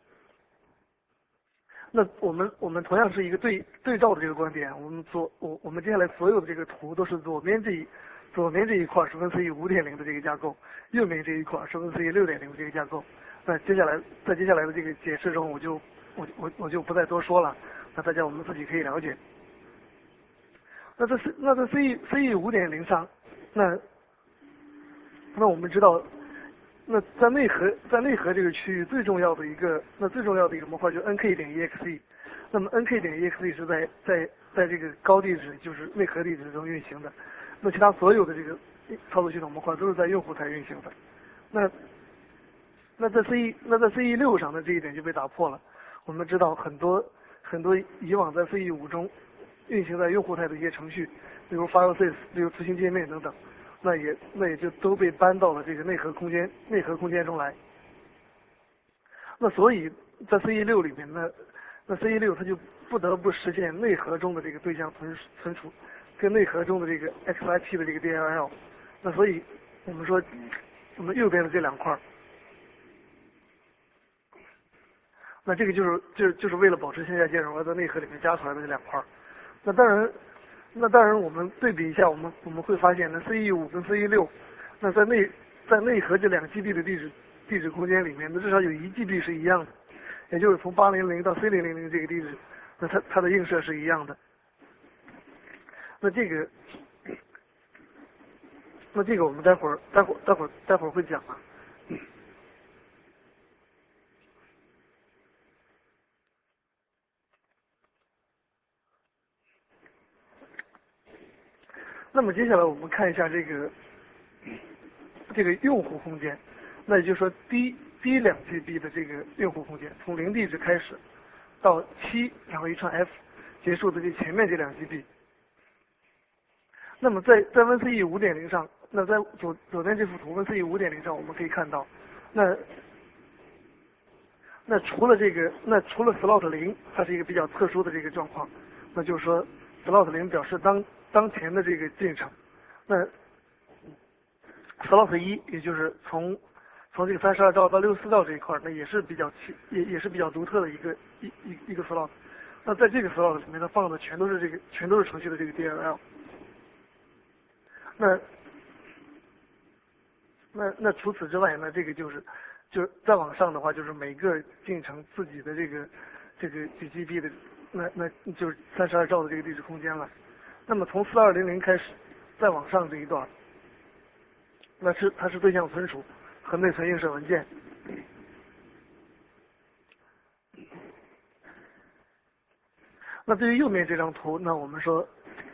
那我们我们同样是一个对对照的这个观点，我们左我我们接下来所有的这个图都是左边这一左边这一块是 WinCE 五点零的这个架构，右边这一块是 WinCE 六点零的这个架构。那接下来在接下来的这个解释中，我就我我我就不再多说了，那大家我们自己可以了解。那在那在 C E C E 五点零上，那那我们知道，那在内核在内核这个区域最重要的一个那最重要的一个模块就是 N K 点 E X E， 那么 N K 点 E X E 是在在在这个高地址就是内核地址中运行的，那其他所有的这个操作系统模块都是在用户台运行的。那那在 C E 那在 C E 六上的这一点就被打破了。我们知道很多很多以往在 C E 五中运行在用户台的一些程序，比如 FileSys， 比如图形界面等等，那也那也就都被搬到了这个内核空间内核空间中来。那所以在 C E 六里面呢，那 C E 六它就不得不实现内核中的这个对象存存储，跟内核中的这个 X I P 的这个 D L L。那所以我们说，我们右边的这两块，那这个就是就是就是为了保持线下兼容而在内核里面加出来的这两块。那当然，那当然我们对比一下，我们我们会发现呢 ，C E 五跟 C E 六，那在内在内核这两 G B 的地址地址空间里面，那至少有一 G B 是一样的，也就是从八零零到 C 零零零这个地址，那它它的映射是一样的。那这个，那这个我们待会儿待会儿待会儿待会儿会讲啊。那么接下来我们看一下这个这个用户空间，那也就是说第第一两 G B 的这个用户空间，从零地址开始到七，然后一串 F 结束的这前面这两 G B。那么在在 WinCE 五点零上，那在左左边这幅图 WinCE 五点零上我们可以看到，那那除了这个，那除了 slot 零，它是一个比较特殊的这个状况，那就是说 slot 零表示当当前的这个进程，那 slot 一也就是从从这个三十二兆到六十四兆这一块，那也是比较也也是比较独特的一个一一一个 slot。那在这个 slot 里面，它放的全都是这个全都是程序的这个 D L L。那那那除此之外，那这个就是就是再往上的话，就是每个进程自己的这个这个几 G B 的，那那就是三十二兆的这个地址空间了。那么从四二零零开始，再往上这一段，那是它是对象存储和内存映射文件。那对于右面这张图，那我们说，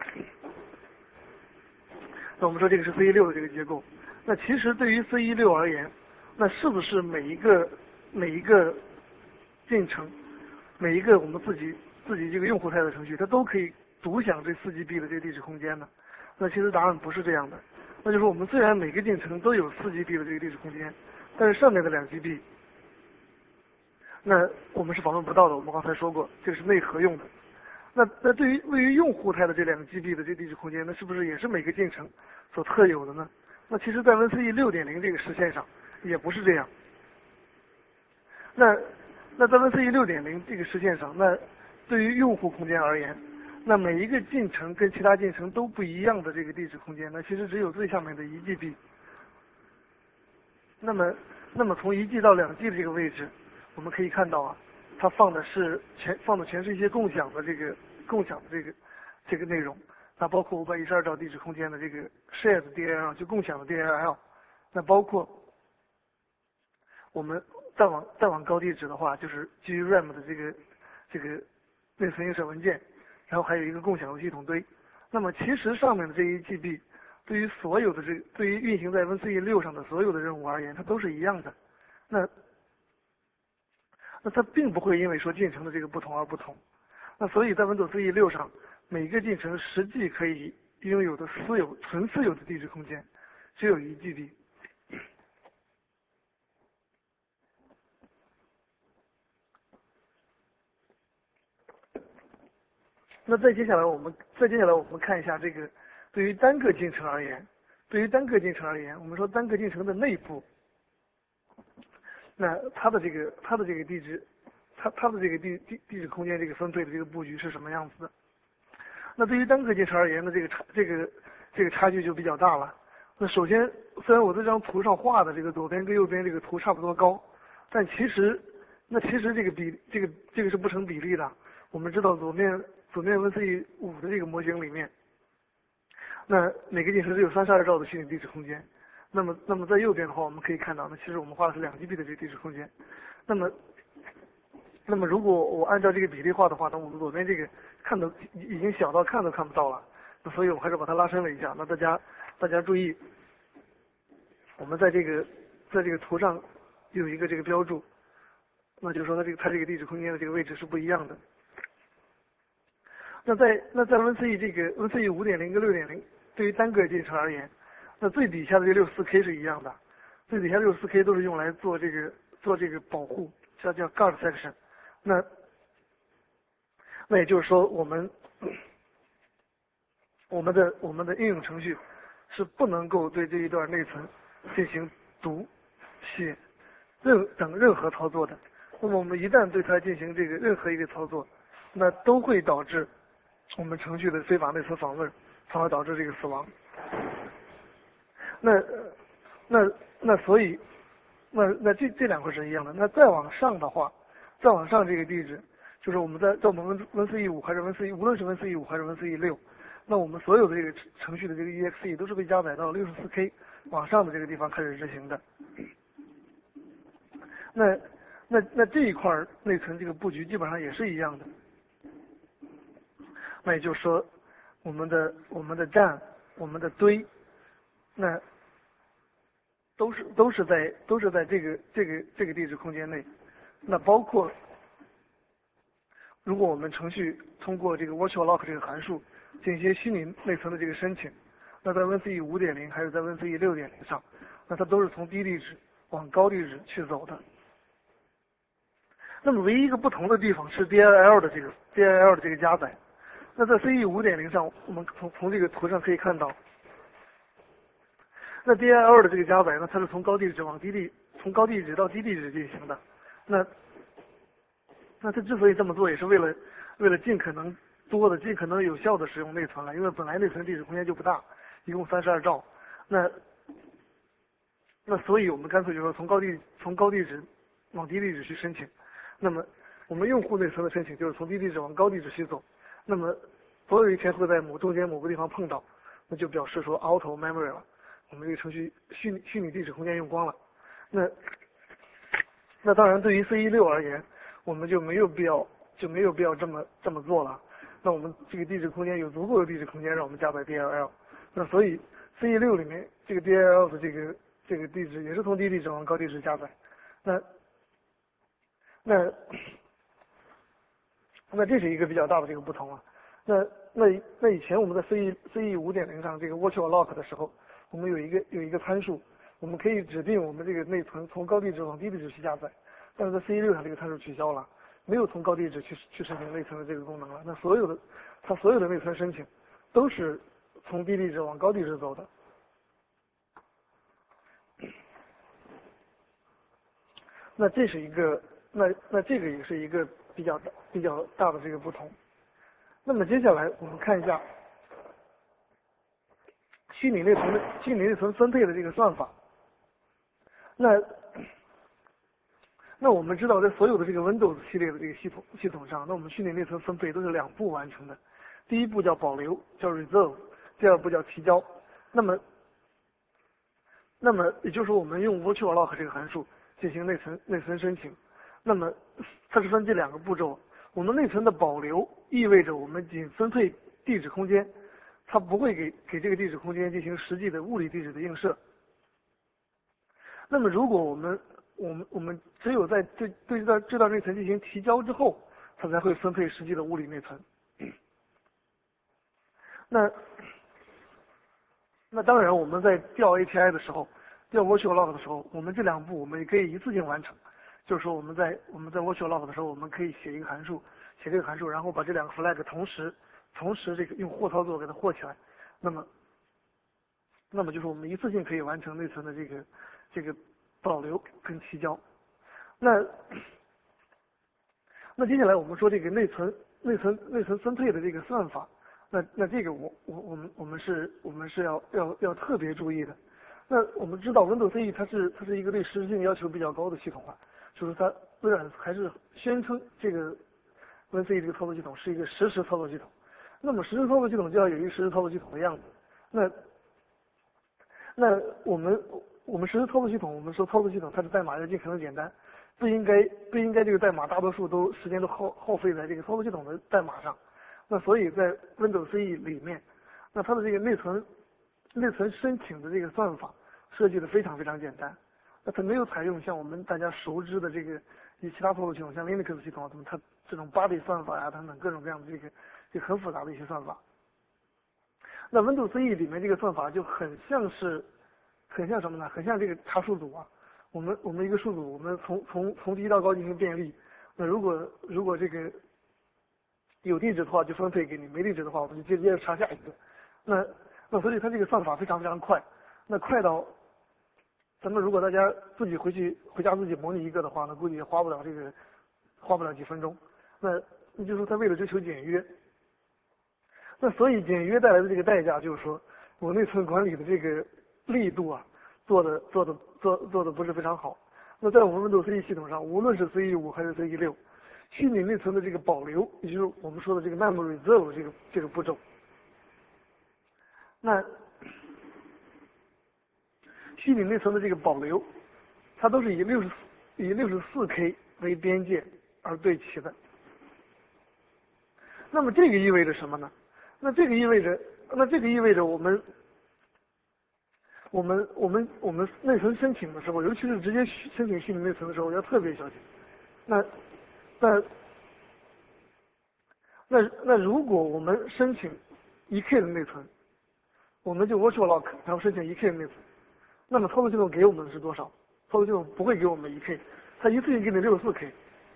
那我们说这个是 C E 六的这个结构。那其实对于 C E 六而言，那是不是每一个每一个进程，每一个我们自己自己这个用户台的程序，它都可以独享这四 G B 的这个地址空间呢？那其实答案不是这样的。那就是我们虽然每个进程都有四 G B 的这个地址空间，但是上面的两 G B， 那我们是访问不到的。我们刚才说过，这个是内核用的。那那对于位于用户台的这两个 G B 的这地址空间，那是不是也是每个进程所特有的呢？那其实，在 WinCE 六点零这个实现上，也不是这样。那那在 WinCE 六点零这个实现上，那对于用户空间而言，那每一个进程跟其他进程都不一样的这个地址空间，那其实只有最下面的一 G B。那么，那么从一 G 到两 G 的这个位置，我们可以看到啊，它放的是全放的全是一些共享的这个共享的这个这个内容。那包括五百一十二兆地址空间的这个 shared D L L， 就共享的 D L L。那包括我们再往再往高地址的话，就是基于 RAM 的这个这个内存映射文件，然后还有一个共享的系统堆。那么其实上面的这一 G B， 对于所有的这个对于运行在 WinCE 六上的所有的任务而言，它都是一样的。那那它并不会因为说进程的这个不同而不同。那所以在 WindowsCE 六上，每个进程实际可以拥有的私有纯私有的地址空间只有一 G B。 那再接下来我们再接下来我们看一下这个对于单个进程而言，对于单个进程而言，我们说单个进程的内部，那它的这个它的这个地址，它它的这个地地地址空间这个分配的这个布局是什么样子的？那对于单个进程而言呢，这个差这个这个差距就比较大了。那首先，虽然我这张图上画的这个左边跟右边这个图差不多高，但其实那其实这个比这个这个是不成比例的。我们知道左面左面 Win C E 五的这个模型里面，那每个进程只有三十二兆的虚拟地址空间。那么那么在右边的话，我们可以看到，那其实我们画的是两 G B 的这个地址空间。那么那么如果我按照这个比例画的话，那我们左边这个看都已经小到看都看不到了。那所以我还是把它拉伸了一下。那大家大家注意，我们在这个在这个图上有一个这个标注，那就是说它这个它这个地址空间的这个位置是不一样的。那在那在 Win C E 这个 Win C E 五点零跟六点零，对于单个进程而言，那最底下的这六四 K 是一样的，最底下六四 K 都是用来做这个做这个保护，叫叫 guard section。那那也就是说，我们我们的我们的应用程序是不能够对这一段内存进行读、写任等任何操作的。那么我们一旦对它进行这个任何一个操作，那都会导致我们程序的非法内存访问，从而导致这个死亡。那那那所以那那这这两块是一样的。那再往上的话，再往上这个地址，就是我们在在我们 Win C E 五还是 Win C E， 无论是 Win C E 五还是 Win C E 六，那我们所有的这个程序的这个 E X E 都是被加载到六十四 K 往上的这个地方开始执行的。那那那这一块内存这个布局基本上也是一样的。那也就是说，我们的我们的站、我们的堆，那都是都是在都是在这个这个这个地址空间内。那包括如果我们程序通过这个 virtual lock 这个函数进行一些虚拟内存的这个申请，那在 Win C E 五点零还有在 Win C E 六点零上，那它都是从低地址往高地址去走的。那么唯一一个不同的地方是 D L L 的这个 D L L 的这个加载。那在 C E 五点零上，我们从从这个图上可以看到，那 D L L 的这个加载呢，它是从高地址往低地，从高地址到低地址进行的。那那它之所以这么做，也是为了为了尽可能多的、尽可能有效的使用内存了，因为本来内存地址空间就不大，一共三十二兆。那那所以我们干脆就说从高地从高地址往低地址去申请。那么我们用户内存的申请就是从低地址往高地址去走。那么总有一天会在某中间某个地方碰到，那就表示说 out of memory 了，我们这个程序虚拟虚拟地址空间用光了。那那当然对于 C E 六而言，我们就没有必要就没有必要这么这么做了。那我们这个地址空间有足够的地址空间让我们加载 D L L。那所以 C E 六里面这个 D L L 的这个这个地址也是从低地址往高地址加载。那那那这是一个比较大的这个不同啊。那那那以前我们在 C E C E 五点零上这个 virtual lock 的时候，我们有一个有一个参数，我们可以指定我们这个内存从高地址往低地址去加载。但是在 C E 六上这个参数取消了，没有从高地址去去申请内存的这个功能了。那所有的它所有的内存申请都是从低地址往高地址走的。那这是一个那那这个也是一个比较比较大的这个不同。那么接下来我们看一下虚拟内存的虚拟内存分配的这个算法。那那我们知道，在所有的这个 Windows 系列的这个系统系统上，那我们虚拟内存分配都是两步完成的。第一步叫保留，叫 reserve； 第二步叫提交。那么那么也就是说，我们用 virtual lock 这个函数进行内存内存申请。那么它是分这两个步骤。我们内存的保留意味着我们仅分配地址空间，它不会给给这个地址空间进行实际的物理地址的映射。那么如果我们我们我们只有在对对这段这段内存进行提交之后，它才会分配实际的物理内存。那那当然我们在调 A P I 的时候，调 virtual lock 的时候，我们这两步我们也可以一次性完成。就是说我们在我们在 virtual lock 的时候，我们可以写一个函数，写这个函数，然后把这两个 flag 同时同时这个用或操作给它或起来，那么那么就是我们一次性可以完成内存的这个这个保留跟提交。那那接下来我们说这个内存内存内存分配的这个算法，那那这个我我我们我们是我们是要要要特别注意的。那我们知道 Windows C E 它是它是一个对实时性要求比较高的系统啊，就是它微软还是宣称这个 Win C E 这个操作系统是一个实时操作系统。那么实时操作系统就要有一个实时操作系统的样子。那那我们我们实时操作系统，我们说操作系统它的代码要尽可能简单，不应该不应该这个代码大多数都时间都耗耗费在这个操作系统的代码上。那所以在 Windows C E 里面，那它的这个内存内存申请的这个算法设计的非常非常简单。那它没有采用像我们大家熟知的这个以其他操作系统，像 Linux 系统什么它这种 body 算法呀、啊、等等各种各样的这个这个很复杂的一些算法。那 Windows C E 里面这个算法就很像是很像什么呢？很像这个查数组啊。我们我们一个数组，我们从从从低到高进行便利。那如果如果这个有地址的话就分配给你，没地址的话我们就接接着查下一个。那那所以它这个算法非常非常快，那快到咱们如果大家自己回去回家自己模拟一个的话，那估计也花不了这个花不了几分钟。那那就是说它为了追求简约，那所以简约带来的这个代价就是说我内存管理的这个力度啊做的做的做做的不是非常好。那在我们 Windows C E 系统上，无论是 C E 五还是 C E 六，虚拟内存的这个保留，也就是我们说的这个 memory reserve 这个这个步骤，那虚拟内存的这个保留，它都是以六十以六十四 K 为边界而对齐的。那么这个意味着什么呢？那这个意味着，那这个意味着我们，我们我们我们内存申请的时候，尤其是直接申请虚拟内存的时候，要特别小心。那那那那如果我们申请一 K 的内存，我们就 virtual lock， 然后申请一 K 的内存，那么操作系统给我们的是多少？操作系统不会给我们一 K， 它一次性给你六十四 K。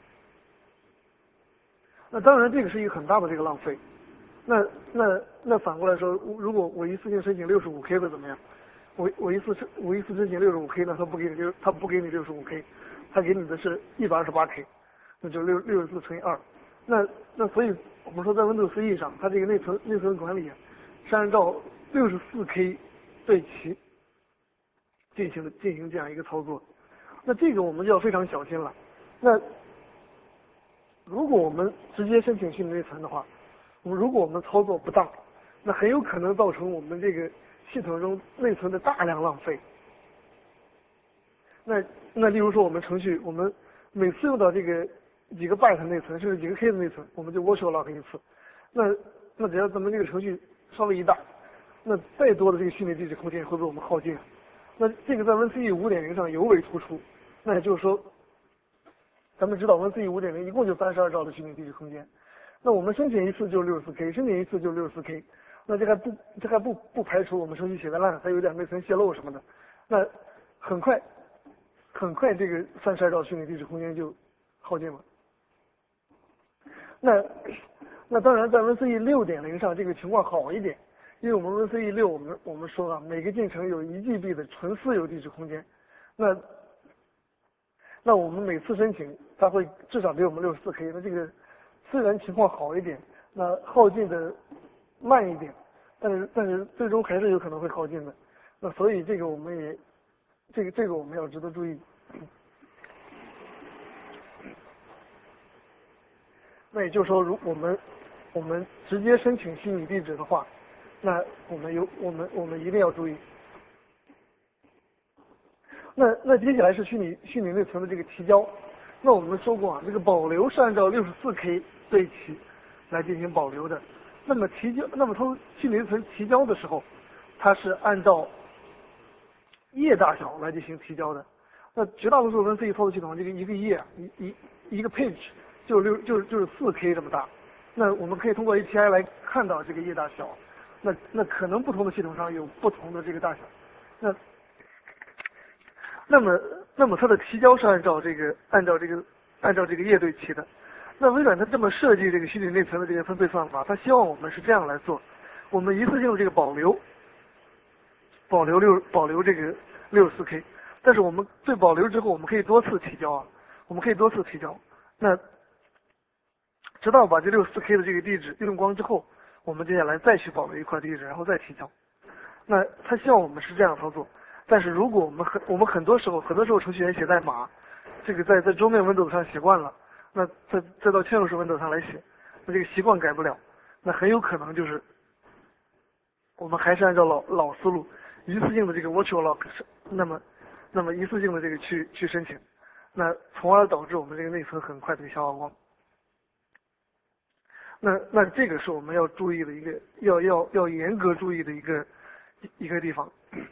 那当然这个是一个很大的这个浪费。那那那反过来说，如果我一次性申请六十五 K 会怎么样？我我一次申我一次申请六十五 K 呢，他不给你六他不给你六十五 K， 他给你的是一百二十八 K， 那就六六十四乘以二。那那所以我们说在 Windows C E 上，它这个内存内存管理是按照六十四 K 对齐进行的进行这样一个操作。那这个我们就要非常小心了。那如果我们直接申请虚拟内存的话，如果我们操作不当，那很有可能造成我们这个系统中内存的大量浪费。那那例如说我们程序，我们每次用到这个几个 byte 内存，甚至几个 K 的内存，我们就 virtual lock 一次。那那只要咱们这个程序稍微一大，那再多的这个虚拟地址空间会被我们耗尽。那这个在 Win C E 五点零 上尤为突出。那也就是说，咱们知道 Win C E 五点零 一共就三十二兆的虚拟地址空间。那我们申请一次就六十四 K， 申请一次就六十四 K， 那这还不这还不不排除我们程序写的烂，还有点内存泄露什么的，那很快很快这个三十二兆虚拟地址空间就耗尽了。那那当然在 Win C E 六点零 上这个情况好一点，因为我们 Win C E 六我们我们说啊，每个进程有一 G B 的纯私有地址空间，那那我们每次申请它会至少给我们六十四 K， 那这个虽然情况好一点，那耗尽的慢一点，但是但是最终还是有可能会耗尽的。那所以这个我们也，这个这个我们要值得注意。那也就是说，如我们我们直接申请虚拟地址的话，那我们有我们我们一定要注意。那那接下来是虚拟虚拟内存的这个提交。那我们说过啊，这个保留是按照六十四 K 对齐来进行保留的。那么提交，那么它虚拟内存提交的时候，它是按照页大小来进行提交的。那绝大多数 Win C E 操作系统这个一个页一一一个 page 就六就是就是四 K 这么大。那我们可以通过 A P I 来看到这个页大小。那那可能不同的系统上有不同的这个大小。那那么那么它的提交是按照这个按照这个按照这个页对齐的。 那微软它这么设计这个虚拟内存的这个分配算法，它希望我们是这样来做，我们一次性的这个保留，保留六保留这个六十四 K， 但是我们对保留之后，我们可以多次提交啊，我们可以多次提交，那直到把这六十四 K 的这个地址用光之后，我们接下来再去保留一块地址，然后再提交。那他希望我们是这样操作，但是如果我们很我们很多时候很多时候程序员写代码，这个在在桌面 Windows 上习惯了，那再再到嵌入式 Windows 上来写，那这个习惯改不了，那很有可能就是我们还是按照老老思路，一次性的这个 virtual lock， 那么那么一次性的这个去去申请，那从而导致我们这个内存很快的消耗光。那那这个是我们要注意的一个要要要严格注意的一个一个地方。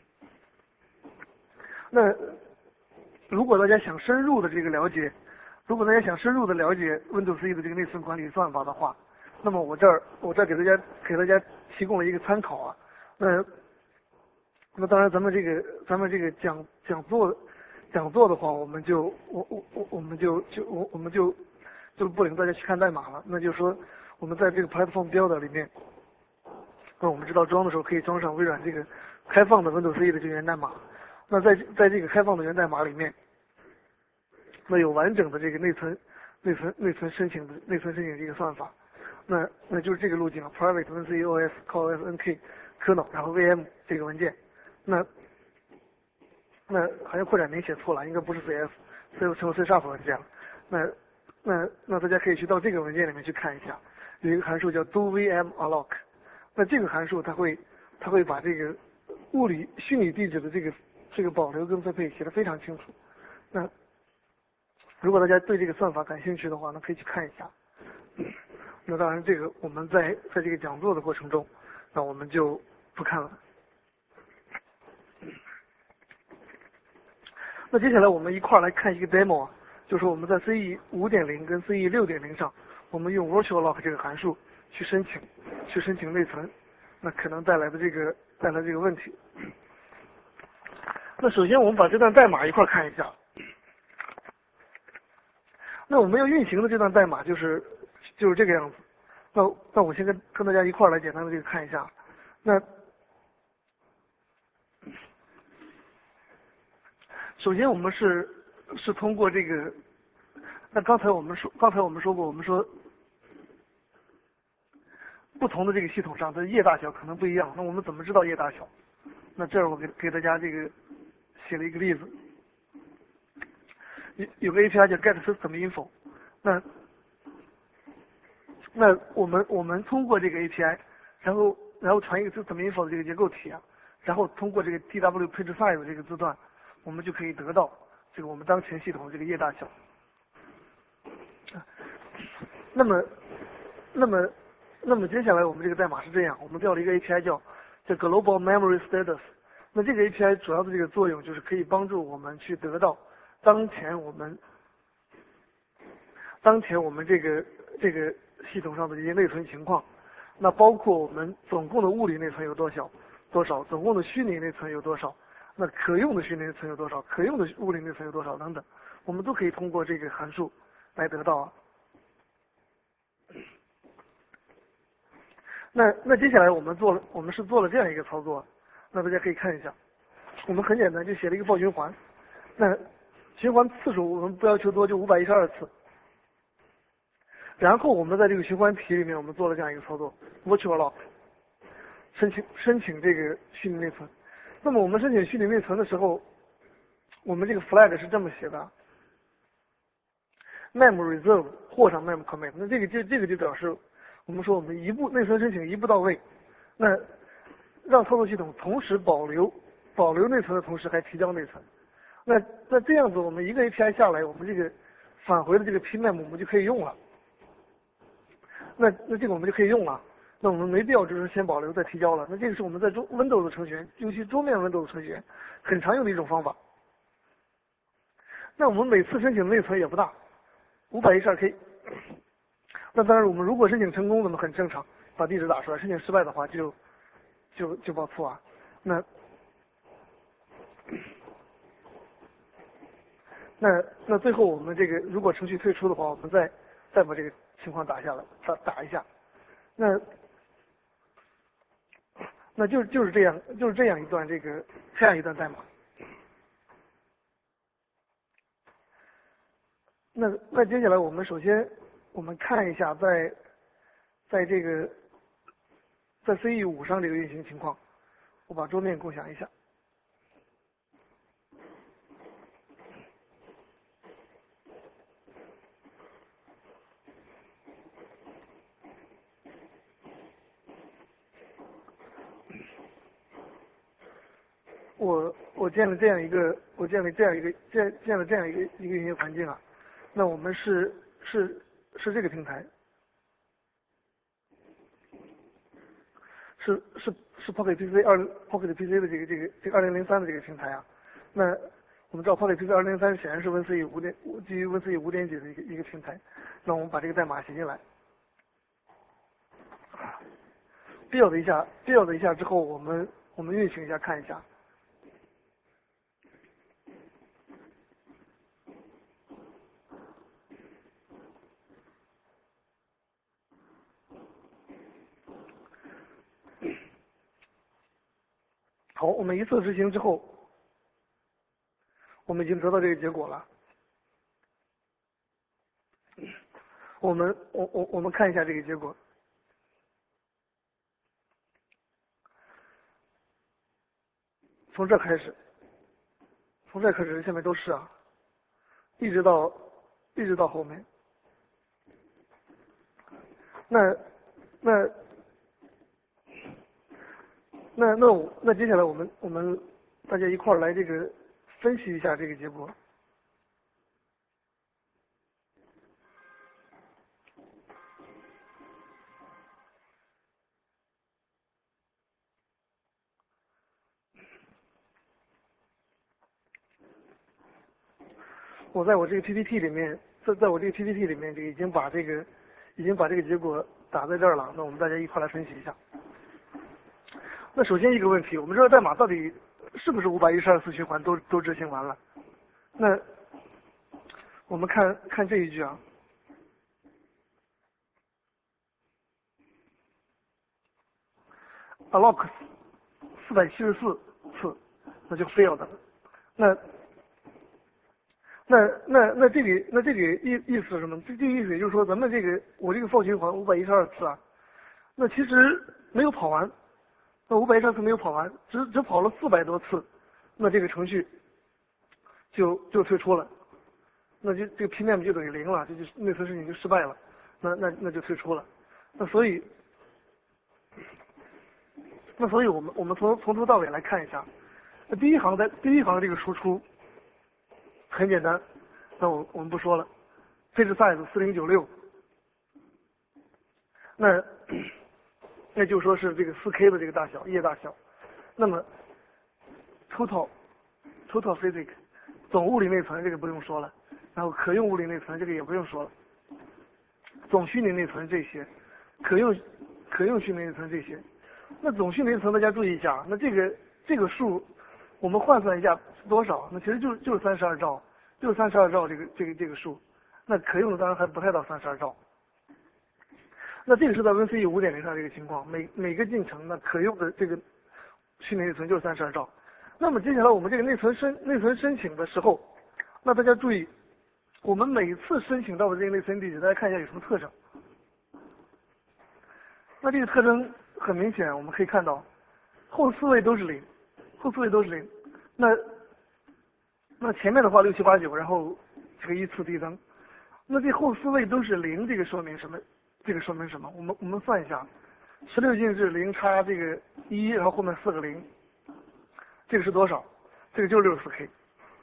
那如果大家想深入的这个了解，如果大家想深入的了解 Windows 十一的这个内存管理算法的话，那么我这儿我这儿给大家给大家提供了一个参考啊。那那当然咱们这个咱们这个讲讲座讲座的话，我们就我我我我们就就我我们就就不领大家去看代码了。那就是说我们在这个 Platform Builder 里面，那我们知道装的时候可以装上微软这个开放的 Windows 十一的这个源代码。那在在这个开放的源代码里面，那有完整的这个内存内存内存申请的内存申请这个算法。那那就是这个路径啊 ，private WinCOS callsnk kernel 然后 V M 这个文件。那那好像扩展名写错了，应该不是 C S， 所以成为 C sharp 文件了。那那那大家可以去到这个文件里面去看一下，有一个函数叫 dovmalloc。那这个函数它会它会把这个物理虚拟地址的这个这个保留跟分配写得非常清楚。那如果大家对这个算法感兴趣的话，那可以去看一下。那当然，这个我们在在这个讲座的过程中，那我们就不看了。那接下来我们一块儿来看一个 demo 啊，就是我们在 C E 五点零 跟 C E 六点零上，我们用 virtual lock 这个函数去申请去申请内存，那可能带来的这个带来这个问题。那首先我们把这段代码一块儿看一下。那我们要运行的这段代码就是就是这个样子。那那我先跟跟大家一块儿来简单的这个看一下。那首先我们是是通过这个，那刚才我们说刚才我们说过，我们说不同的这个系统上的页大小可能不一样。那我们怎么知道页大小？那这儿我给给大家这个写了一个例子。有有个 A P I 叫 getSystemInfo， 那那我们我们通过这个 A P I， 然后然后传一个 SystemInfo 的这个结构体啊，然后通过这个 T W PageSize 这个字段，我们就可以得到这个我们当前系统的这个页大小。那么那么那么接下来我们这个代码是这样，我们调了一个 A P I 叫叫 Global Memory Status。那这个 A P I 主要的这个作用就是可以帮助我们去得到当前我们当前我们这个这个系统上的一些内存情况，那包括我们总共的物理内存有多少多少，总共的虚拟内存有多少，那可用的虚拟内存有多少，可用的物理内存有多少等等，我们都可以通过这个函数来得到啊。那那接下来我们做了我们是做了这样一个操作，那大家可以看一下，我们很简单就写了一个 for 循环，那循环次数我们不要求多，就五百一十二次。然后我们在这个循环题里面，我们做了这样一个操作 ，virtual lock， 申请申请这个虚拟内存。那么我们申请虚拟内存的时候，我们这个 flag 是这么写的 ，mem reserve 或上 mem commit。那这个这这个就表示我们说我们一步内存申请一步到位，那让操作系统同时保留保留内存的同时还提交内存。那那这样子，我们一个 A P I 下来，我们这个返回的这个 P-mem 我们就可以用了。那那这个我们就可以用了。那我们没必要就是先保留再提交了。那这个是我们在中 Windows 的程序员，尤其桌面 Windows 程序员很常用的一种方法。那我们每次申请的内存也不大，五百一十二 K。那当然，我们如果申请成功，那么很正常，把地址打出来；申请失败的话就，就就报错啊。那那那最后我们这个如果程序退出的话，我们再再把这个情况打下来，打打一下，那那就就是这样，就是这样一段这个这样一段代码。那那接下来我们首先我们看一下在在这个在 C E 五上这个运行情况，我把桌面共享一下。我我建了这样一个，我建了这样一个建建了这样一个一个运行环境啊。那我们是是是这个平台，是是是 Pocket P C 二 Pocket P C 的这个这个这个二零零三的这个平台啊。那我们知道 Pocket P C 二零零三显然是 WinCE 五点基于 WinCE 五点几的一个一个平台。那我们把这个代码写进来，必要的一下必要的一下之后，我们我们运行一下看一下。好，我们一次执行之后，我们已经得到这个结果了。我们我我我们看一下这个结果。从这开始，从这开始下面都是啊，一直到一直到后面。那那。那那我那接下来我们我们大家一块儿来这个分析一下这个结果。我在我这个 P P T 里面，在在我这个 P P T 里面，这个已经把这个已经把这个结果打在这儿了。那我们大家一块儿来分析一下。那首先一个问题，我们这个代码到底是不是五百一十二次循环都都执行完了？那我们看看这一句啊 ，alloc 四百七十四次，那就 failed 了。那那那那这里那这里意意思是什么？这这个意思也就是说，咱们这个我这个 for 循环五百一十二次啊，那其实没有跑完。那五百一十二次没有跑完，只只跑了四百多次，那这个程序就就退出了，那就这个 P M M 就等于零了，这就内存申请就失败了，那那那就退出了。那所以，那所以我们我们从从头到尾来看一下，那第一行的第一行这个输出很简单，那我我们不说了 ，page size 四零九六，那。那就说是这个 四 K 的这个大小，页大小。那么 total total physics 总物理内存这个不用说了，然后可用物理内存这个也不用说了，总虚拟内存这些，可用可用虚拟内存这些。那总虚拟内存大家注意一下，那这个这个数我们换算一下是多少？那其实就就是三十二兆，就是三十二兆这个这个这个数。那可用的当然还不太到三十二兆。那这个是在 WinCE 五点零上这个情况，每每个进程呢可用的这个虚拟内存就是三十二兆。那么接下来我们这个内存申内存申请的时候，那大家注意，我们每次申请到的这个内存地址，大家看一下有什么特征。那这个特征很明显，我们可以看到后四位都是零，后四位都是零。那那前面的话六七八九，然后这个依次递增。那这后四位都是零，这个说明什么？这个说明什么？我们我们算一下，十六进制零差这个一，然后后面四个零，这个是多少？这个就是六十四 K，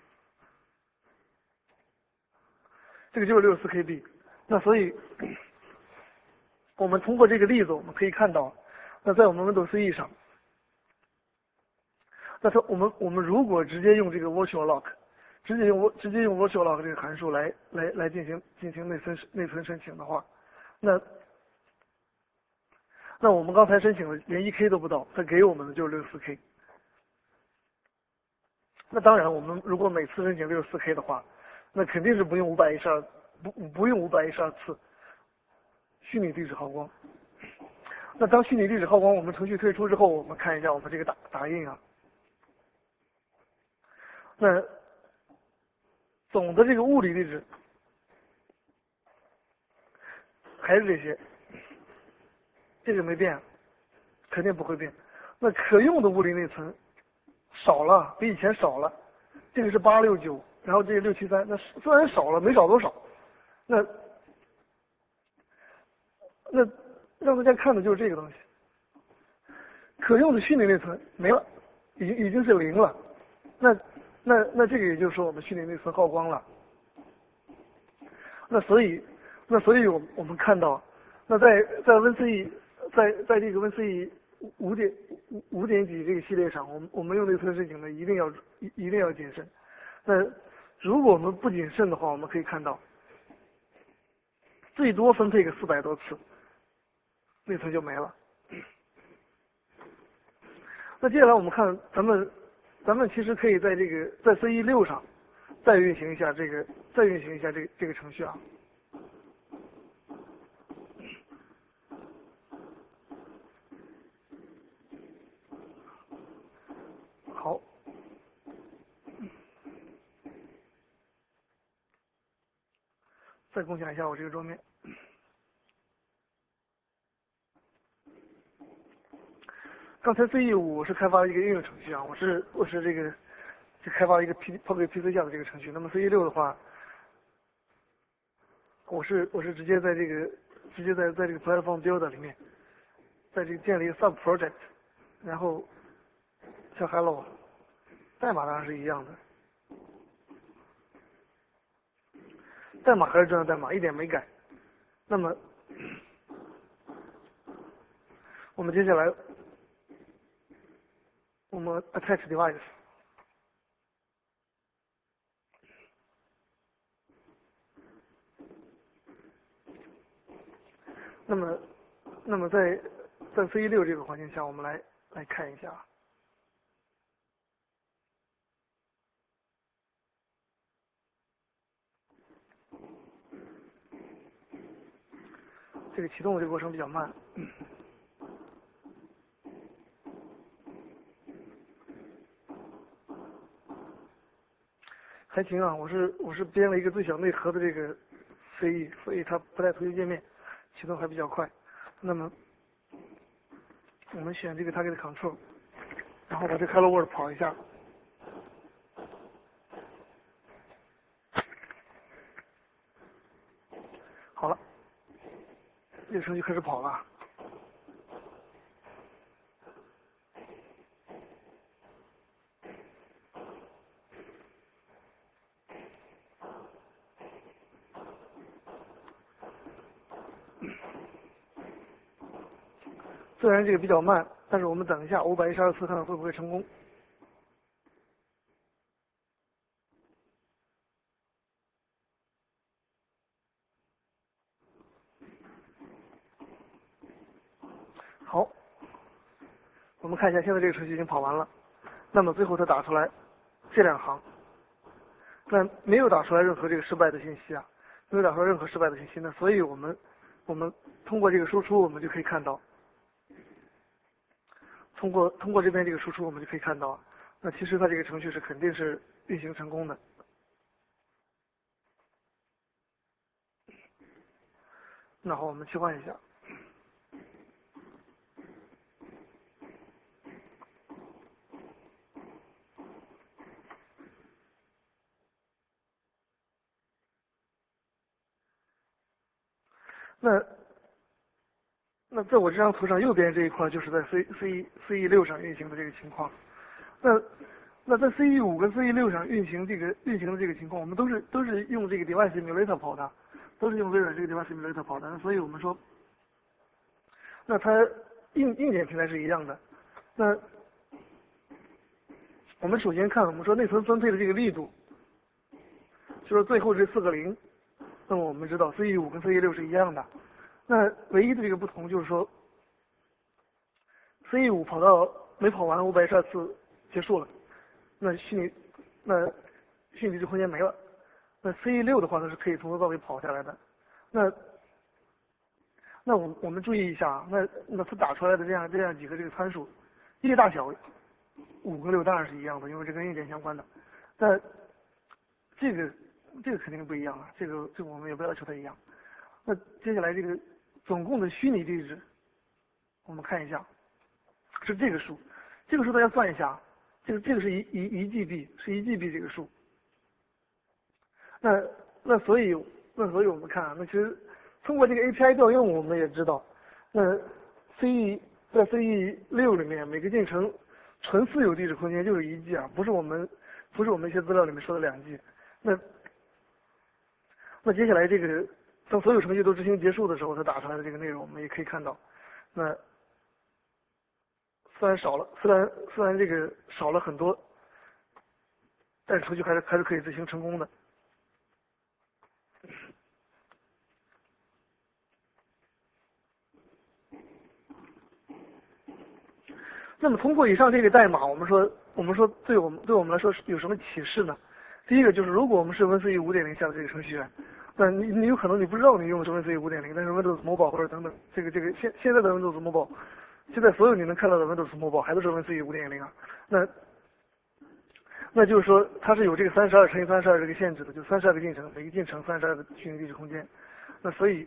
这个就是六十四 K B。那所以，我们通过这个例子，我们可以看到，那在我们 Windows C E 上，那它我们我们如果直接用这个 Virtual Lock， 直接用直接用 Virtual Lock 这个函数来来来进行进行内存内存申请的话。那那我们刚才申请的连一 K 都不到，他给我们的就是六十四 K。那当然，我们如果每次申请六十四 K 的话，那肯定是不用五百一十二不不用五百一十二次， 虚拟地址耗光。那当虚拟地址耗光，我们程序退出之后，我们看一下我们这个打打印啊。那总的这个物理地址还是这些，这个没变，肯定不会变。那可用的物理内存少了，比以前少了。这个是八六九，然后这个六七三，那虽然少了，没少多少。那那让大家看的就是这个东西。可用的虚拟内存没了，已经已经是零了。那那那这个也就是说我们虚拟内存耗光了。那所以那所以我我们看到，那在在 WinCE 在在这个 WinCE 五点五五点几这个系列上，我们我们用内存申请呢一定要一一定要谨慎。那如果我们不谨慎的话，我们可以看到，最多分配个四百多次，内存就没了。那接下来我们看咱们咱们其实可以在这个在 C E 六上再运行一下这个再运行一下这个这个程序啊。好，再共享一下我这个桌面。刚才 C E 五我是开发了一个应用程序啊，我是我是这个就开发了一个 P 抛给 P C 下的这个程序。那么 C E 六的话，我是我是直接在这个直接在在这个 Platform Builder 里面，在这个建立一个 Sub Project， 然后像 Hello， 代码当然是一样的，代码还是这样的代码，一点没改。那么我们接下来我们 attach device， 那么那么在在 C E 六这个环境下，我们来来看一下。这个启动的这个过程比较慢。嗯还行啊，我是我是编了一个最小内核的这个 C E， 所以它不带图形界面，启动还比较快。那么我们选这个 target control， 然后把这 Hello World 跑一下。好了，这个程序开始跑了。虽然这个比较慢，但是我们等一下五百一十二次看看会不会成功。好，我们看一下，现在这个程序已经跑完了。那么最后它打出来这两行，那没有打出来任何这个失败的信息啊，没有打出来任何失败的信息呢，所以我们我们通过这个输出，我们就可以看到，通过通过这边这个输出，我们就可以看到，那其实它这个程序是肯定是运行成功的。那好，我们切换一下。那那在我这张图上右边这一块就是在 C C C E 六上运行的这个情况。那那在 C E 五跟 C E 六上运行这个运行的这个情况，我们都是都是用这个 device emulator 跑的，都是用微软这个 device emulator 跑的。所以我们说，那它硬硬件平台是一样的。那我们首先看，我们说内存分配的这个力度，就是最后这四个零。那么我们知道 C E 五跟 C E 六是一样的，那唯一的这个不同就是说 ，C E 五跑到没跑完五百一十二次结束了，那虚拟那虚拟地址空间没了。那 C E 六的话呢是可以从头到尾跑下来的。那那我我们注意一下，那那它打出来的这样这样几个这个参数，页大小五和六当然是一样的，因为这跟硬件相关的。但这个这个肯定不一样啊，这个这个我们也不要求它一样。那接下来这个总共的虚拟地址，我们看一下，是这个数，这个数大家算一下，这个这个是一一一 G B， 是一 G B 这个数。那那所以那所以我们看啊，那其实通过这个 A P I 调用，我们也知道，那 C E 在 C E 六里面每个进程纯私有地址空间就是一 G 啊，不是我们不是我们一些资料里面说的两 G。那那接下来这个当所有程序都执行结束的时候，它打出来的这个内容，我们也可以看到，那虽然少了，虽然虽然这个少了很多，但是程序还是还是可以执行成功的。那么通过以上这个代码，我们说我们说对我们对我们来说有什么启示呢？第一个就是，如果我们是 WinCE 五点零下的这个程序员，那你你有可能你不知道你用的是 WinCE 五点零，但是 Windows Mobile 或者等等，这个这个现现在的 Windows Mobile， 现在所有你能看到的 Windows Mobile 还都是 WinCE 五点零啊。那那就是说它是有这个三十二乘以三十二这个限制的，就三十二个进程，每个进程三十二个虚拟地址空间。那所以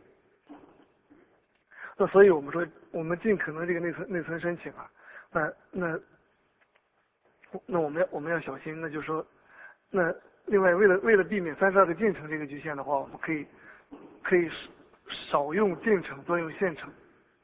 那所以我们说，我们尽可能这个内存内存申请啊，那那那我们要我们要小心，那就是说，那另外为了为了避免三十二个进程这个局限的话，我们可以可以少用进程，多用线程。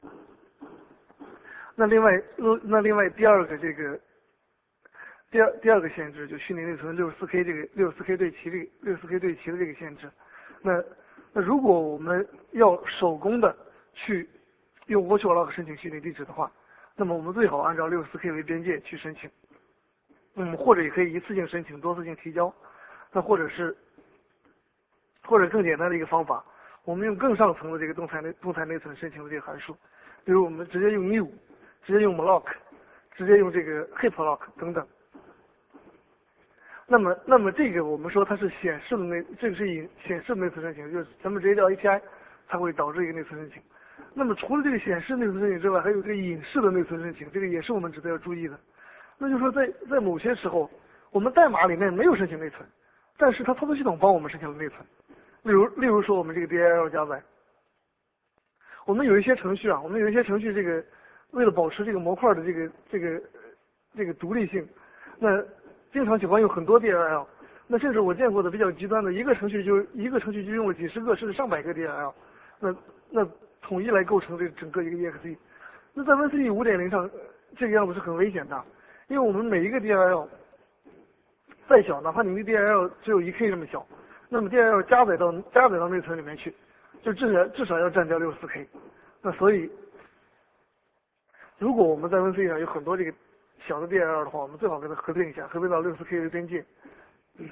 那另外那另外第二个这个第二第二个限制，就虚拟内存六十四 K 这个六十四 K 对齐这个六十四 K 对齐的这个限制。那那如果我们要手工的去用 VirtualLock 申请虚拟地址的话，那么我们最好按照六十四 K 为边界去申请。嗯，或者也可以一次性申请，多次性提交。那或者是或者更简单的一个方法，我们用更上层的这个动态内动态内存申请的这个函数，比如我们直接用 new， 直接用 malloc， 直接用这个 heaplock 等等。那么那么这个我们说它是显示的内，这个是以显示的内存申请，就是咱们直接叫 A P I， 它会导致一个内存申请。那么除了这个显示内存申请之外，还有这个隐式的内存申请，这个也是我们值得要注意的。那就是说在在某些时候，我们代码里面没有申请内存，但是它操作系统帮我们申请了内存。例如例如说我们这个 D I L 加载，我们有一些程序啊，我们有一些程序这个为了保持这个模块的这个这个这个独立性，那经常喜欢用很多 D I L， 那甚至我见过的比较极端的，一个程序就一个程序就用了几十个甚至上百个 D I L， 那那统一来构成这整个一个 E X E。那在 WinCE 五点零上，这个样子是很危险的。因为我们每一个 D I L 再小，哪怕你的 D I L 只有一 K 这么小，那么 D I L 加载到加载到内存里面去，就至少至少要占掉六十四 K。那所以，如果我们在 WinCE 上有很多这个小的 D I L 的话，我们最好给它合并一下，合并到六十四 K 为边界。嗯，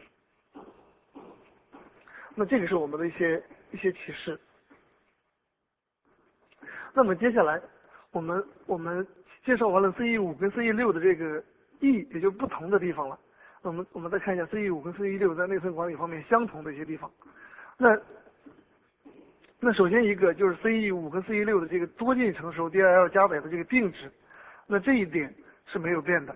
那这个是我们的一些一些启示。那么接下来，我们我们介绍完了 C E 五跟 C E 六的这个异，也就不同的地方了。那我们我们再看一下 C E 五跟 C E 六在内存管理方面相同的一些地方。那那首先一个就是 C E 五跟 C E 六的这个多进程时候 D I L 加载的这个定值，那这一点是没有变的。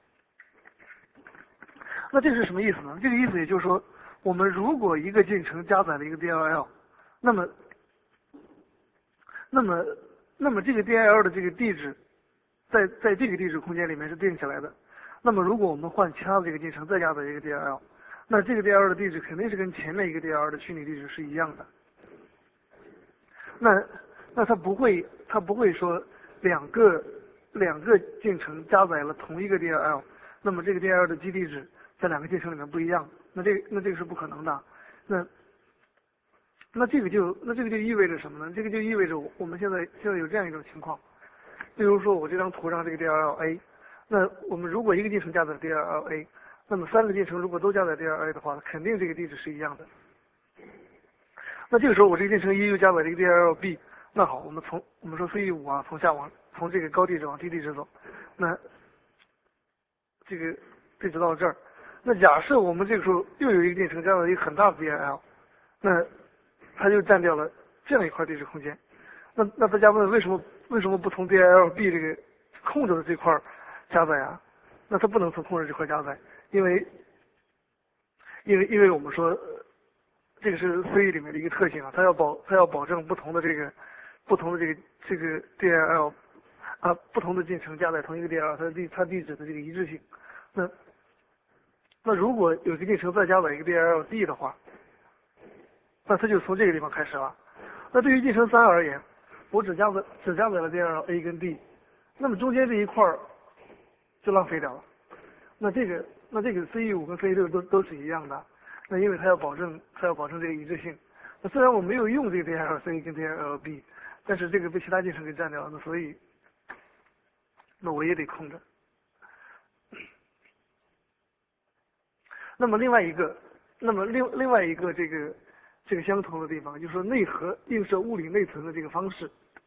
那这是什么意思呢？这个意思也就是说，我们如果一个进程加载了一个 D I L， 那么那么那么这个 D I L 的这个地址，在在这个地址空间里面是定起来的。那么如果我们换其他的这个进程再加载一个 D I L， 那这个 D I L 的地址肯定是跟前面一个 D I L 的虚拟地址是一样的。那那它不会它不会说两个两个进程加载了同一个 D I L， 那么这个 D I L 的基地址在两个进程里面不一样，那这个那这个是不可能的。那那这个就那这个就意味着什么呢？这个就意味着我们现在现在有这样一种情况，例如说我这张图上这个 D I L A， 那我们如果一个进程加载 D I L A， 那么三个进程如果都加载 D I L A 的话，肯定这个地址是一样的。那这个时候我这个进程一又加载了一个 D I L B， 那好，我们从我们说 C E 五啊，从下往从这个高地址往低地址走，那这个地址到这儿，那假设我们这个时候又有一个进程加载一个很大的 D I L， 那它就占掉了这样一块地址空间。 那那大家问为什么为什么不从 D L B 这个空着的这块加载啊？那它不能从空着这块加载，因为因为因为我们说这个是 C 里面的一个特性啊，它要保它要保证不同的这个不同的这个这个 D L 啊不同的进程加载同一个 D L 它的地它地址的这个一致性。那那如果有个进程再加载一个 D L D 的话，那它就从这个地方开始了。那对于进程三而言，我只加载只加载了 D L A 跟 D， 那么中间这一块就浪费掉了。那这个那这个 C E 五跟 C E 六都都是一样的。那因为它要保证它要保证这个一致性。那虽然我没有用这个 D L C 跟 D L B， 但是这个被其他进程给占掉了，那所以那我也得空着。那么另外一个，那么另另外一个这个这个相同的地方，就是说内核映射物理内存的这个方式。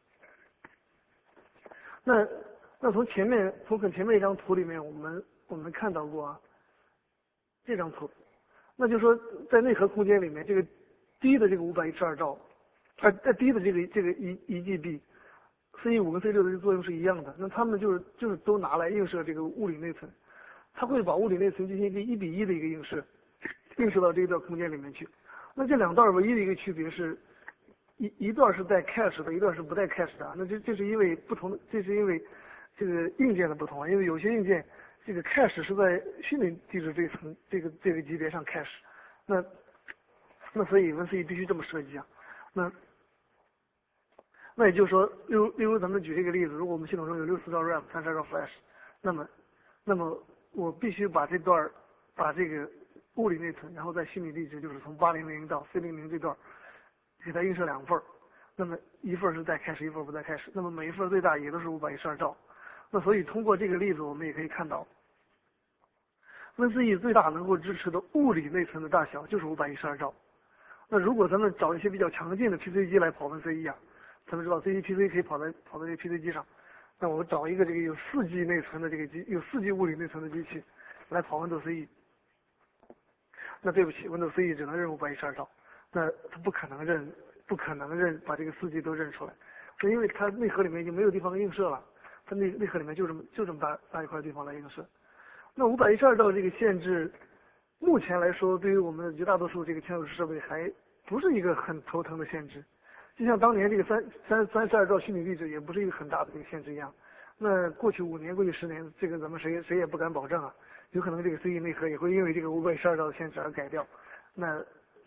那那从前面从很前面一张图里面，我们我们看到过啊，这张图，那就是说在内核空间里面，这个低的这个五百一十二兆，啊，在低的这个这个一一 G B，C E 五跟 C 六的作用是一样的。那他们就是就是都拿来映射这个物理内存。它会把物理内存进行一个一比一的一个映射，映射到这一段空间里面去。那这两段唯一的一个区别是，一一段是带 cache 的，一段是不带 cache 的。那这这是因为不同的，这是因为这个硬件的不同啊。因为有些硬件这个 cache 是在虚拟地址这一层这个这个级别上 cache， 那那所以 Win C E 必须这么设计啊。那那也就是说，例如例如咱们举这个例子，如果我们系统中有六十四兆 RAM， 三十二兆 Flash， 那么那么我必须把这段把这个物理内存，然后在虚拟地址，就是从八零零到 C 零零这段，给它映射两份。那么一份是带 cache， 一份不带 cache。那么每一份最大也都是五百一十二兆。那所以通过这个例子，我们也可以看到 ，Win C E 最大能够支持的物理内存的大小就是五百一十二兆。那如果咱们找一些比较强劲的 P C 机来跑 Win C E 啊，咱们知道这些 P C 可以跑在跑在这个 P C 机上。那我找一个这个有四 G 内存的这个机，有四 G 物理内存的机器来跑 Windows C E， 那对不起 ，Windows C E 只能认五百一十二兆，那它不可能认，不可能认把这个四 G 都认出来，是因为它内核里面已经没有地方映射了，它内内核里面就这么就这么大大一块地方来映射。那五百一十二兆这个限制，目前来说，对于我们绝大多数这个嵌入式设备还不是一个很头疼的限制。就像当年这个三三三十二兆虚拟地址也不是一个很大的这个限制一样，那过去五年、过去十年，这个咱们谁谁也不敢保证啊，有可能这个 C E 内核也会因为这个五百一十二兆的限制而改掉，那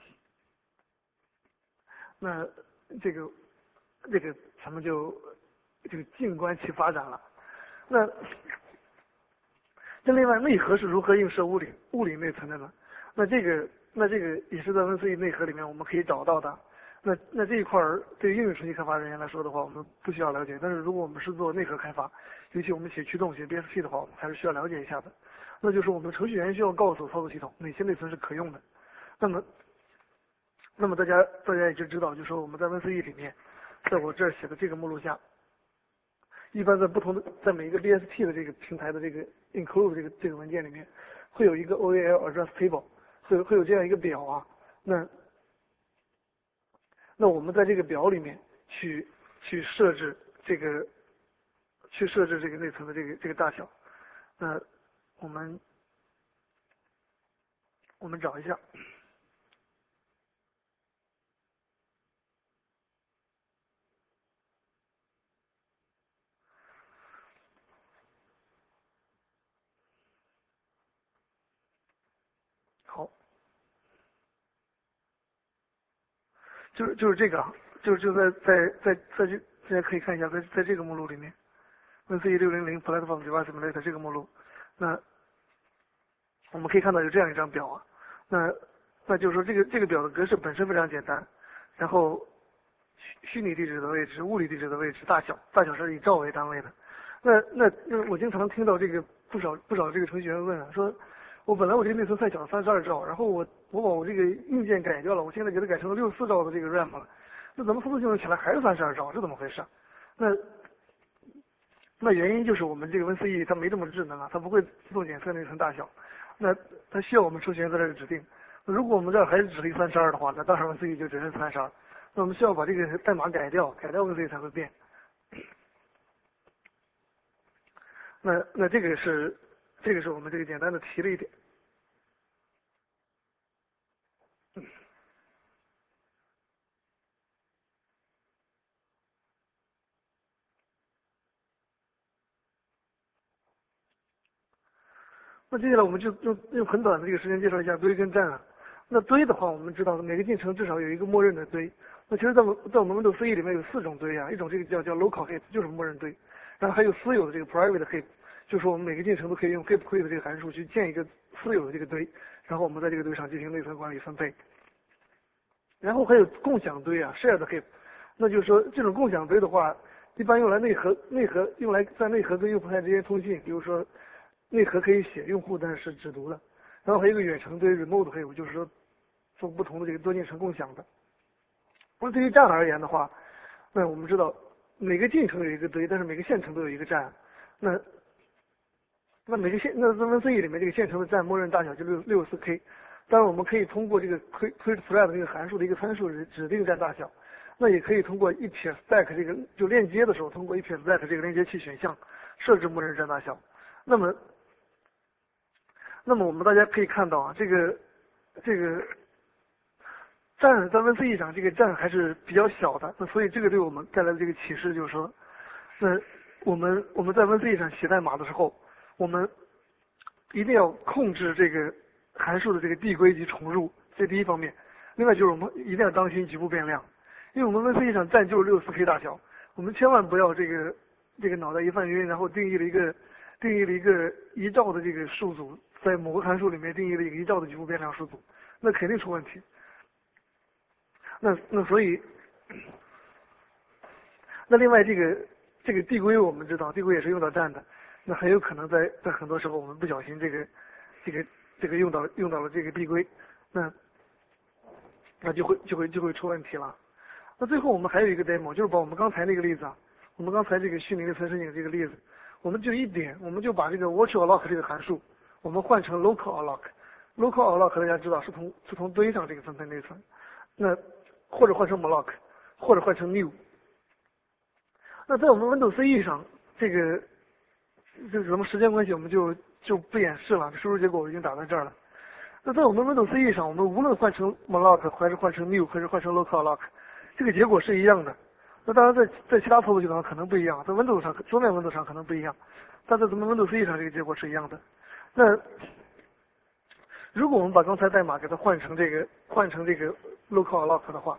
那这个这个咱们就这个静观其发展了。那这另外内核是如何映射物理物理内存的呢？那这个那这个也是在 Win C E 内核里面我们可以找到的。那那这一块儿对应用程序开发人员来说的话，我们不需要了解。但是如果我们是做内核开发，尤其我们写驱动、写 B S P 的话，我们还是需要了解一下的。那就是我们程序员需要告诉操作系统哪些内存是可用的。那么，那么大家大家也就知道，就是说我们在 Win C E 里面，在我这儿写的这个目录下，一般在不同的在每一个 B S P 的这个平台的这个 include 这个这个文件里面，会有一个 O A L address table， 会会有这样一个表啊。那那我们在这个表里面去去设置这个去设置这个内存的这个这个大小。那我们我们找一下。好，就是就是这个，就是就在在在在这大家可以看一下，在在这个目录里面 ，Win C E 六零零 Platform Device Simulator 这个目录，那我们可以看到有这样一张表啊，那那就是说这个这个表的格式本身非常简单，然后虚虚拟地址的位置、物理地址的位置、大小，大小是以兆为单位的。那那那我经常听到这个不少不少这个程序员问啊，说我本来我这个内存太小，三十二兆，然后我我把我这个硬件改掉了，我现在给它改成了六十四兆的这个 RAM 了，那怎么操作系统起来还是三十二兆？这怎么回事？那那原因就是我们这个 Win C E 它没这么智能啊，它不会自动检测内存大小，那它需要我们程序员在这儿指定。如果我们这儿还是指定三十二的话，那当然 Win C E 就只认三十二。 那我们需要把这个代码改掉，改掉 Win C 才会变。那那这个是这个是我们这个简单的提了一点。那接下来我们就用用很短的这个时间介绍一下堆跟站啊。那堆的话，我们知道每个进程至少有一个默认的堆。那其实在我在我们 Windows C E 里面有四种堆啊，一种这个叫叫 local heap， 就是默认堆，然后还有私有的这个 private heap， 就是说我们每个进程都可以用 heap query 的这个函数去建一个私有的这个堆，然后我们在这个堆上进行内存管理分配。然后还有共享堆啊 ，shared heap， 那就是说这种共享堆的话，一般用来内核内核用来在内核跟用户台之间通信，比如说内核可以写用户，但是只读的。然后还有一个远程堆 remote heap， 就是说做不同的这个多进程共享的。那对于站而言的话，那我们知道每个进程有一个堆，但是每个线程都有一个站。那那每个线那在 Win C E 里面这个线程的站默认大小就六六十四 K。当然我们可以通过这个 create thread 这个函数的一个参数指定站大小，那也可以通过一撇 stack 这个就链接的时候，通过一撇 stack 这个连接器选项设置默认站大小。那么那么我们大家可以看到啊，这个这个站在 Win C E 上这个站还是比较小的，那所以这个对我们带来的这个启示就是说，那我们我们在 Win C E 上写代码的时候，我们一定要控制这个函数的这个递归及重入，这第一方面。另外就是我们一定要当心局部变量，因为我们 Win C E 上站就是六十四 K 大小，我们千万不要这个这个脑袋一犯晕，然后定义了一个定义了一个一兆的这个数组，在某个函数里面定义了一个一兆的局部变量数组，那肯定出问题。那那所以，那另外这个这个递归我们知道，递归也是用到站的，那很有可能在在很多时候我们不小心这个这个这个用到用到了这个递归，那那就会就会就会出问题了。那最后我们还有一个 demo， 就是把我们刚才那个例子啊，我们刚才这个虚拟内存申请这个例子，我们就一点，我们就把这个 virtual alloc 这个函数，我们换成 local alloc。local alloc 大家知道是从是从堆上这个分配内存，那或者换成 malloc， 或者换成 new。那在我们 Windows C E 上，这个这什么时间关系我们就就不演示了，输入结果我已经打在这儿了。那在我们 Windows C E 上，我们无论换成 malloc 还是换成 new 还是换成 local alloc， 这个结果是一样的。那当然在在其他操作系统上可能不一样，在 Windows 上桌面 Windows 上可能不一样，但在咱们 Windows C E 上这个结果是一样的。那如果我们把刚才代码给它换成这个换成这个 local alloc 的话，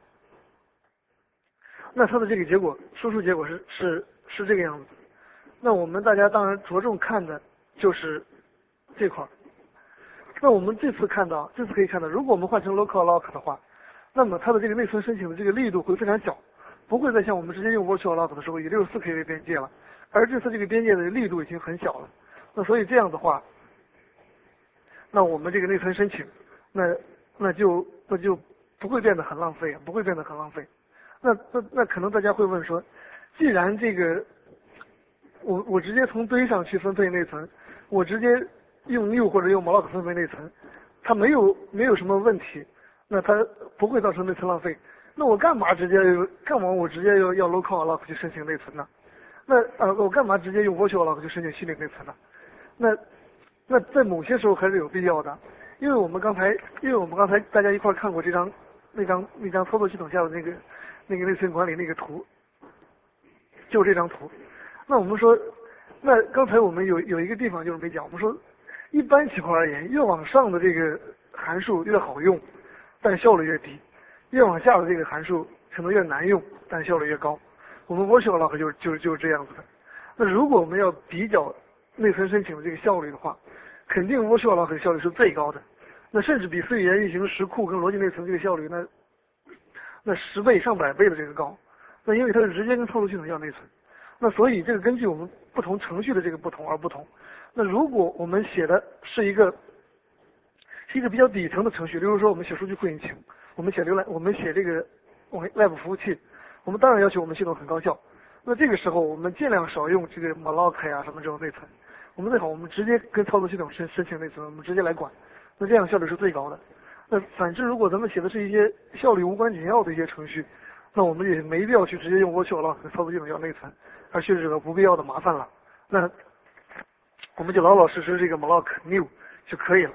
那它的这个结果输出结果是是是这个样子。那我们大家当然着重看的就是这块儿。那我们这次看到，这次可以看到，如果我们换成 local alloc 的话，那么它的这个内存申请的这个力度会非常小，不会再像我们直接用 virtual alloc 的时候以六十四 K 为边界了，而这次这个边界的力度已经很小了。那所以这样的话，那我们这个内存申请，那那就那就不会变得很浪费，不会变得很浪费。那那那可能大家会问说，既然这个我我直接从堆上去分配内存，我直接用 new 或者用 malloc 分配内存，它没有没有什么问题，那它不会造成内存浪费。那我干嘛直接干嘛我直接要要 local alloc 去申请内存呢？那呃我干嘛直接用 virtual alloc 去申请虚拟内存呢？那那在某些时候还是有必要的，因为我们刚才因为我们刚才大家一块看过这张那张那张操作系统下的那个那个内存管理那个图，就这张图。那我们说，那刚才我们有有一个地方就是没讲，我们说一般情况而言，越往上的这个函数越好用，但效率越低；越往下的这个函数可能越难用，但效率越高。我们 virtual alloc 就就就是这样子的。那如果我们要比较内存申请的这个效率的话，肯定 virtual alloc 的效率是最高的，那甚至比 C 语言运行时库跟逻辑内存这个效率那那十倍上百倍的这个高。那因为它是直接跟操作系统要内存，那所以这个根据我们不同程序的这个不同而不同。那如果我们写的是一个是一个比较底层的程序，例如说我们写数据库引擎，我们写浏览，我们写这个外部服务器，我们当然要求我们系统很高效。那这个时候我们尽量少用这个 malloc 呀什么这种内存，我们最好我们直接跟操作系统申申请内存，我们直接来管，那这样效率是最高的。 那反之，如果咱们写的是一些效率无关紧要的一些程序，那我们也没必要去直接用 virtual lock 操作系统叫内存，而去惹不必要的麻烦了。那我们就老老实实这个 malloc new 就可以了。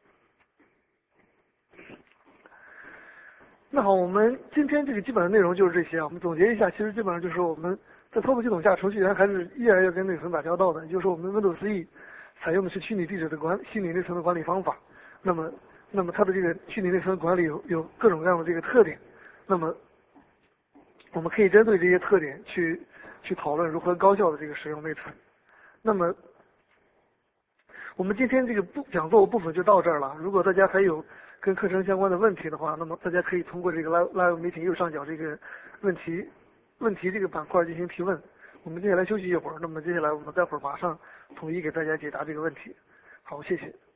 那好，我们今天这个基本的内容就是这些啊。我们总结一下，其实基本上就是说我们在操作系统下，程序员还是依然要跟内存打交道的。也就是说，我们 Windows 十一采用的是虚拟地址的管虚拟内存的管理方法。那么，那么它的这个虚拟内存管理有有各种各样的这个特点。那么，我们可以针对这些特点去去讨论如何高效的这个使用内存。那么，我们今天这个部讲座部分就到这儿了。如果大家还有跟课程相关的问题的话，那么大家可以通过这个 live live meeting 右上角这个问题问题这个板块进行提问。我们接下来休息一会儿，那么接下来我们待会儿马上统一给大家解答这个问题。好，谢谢。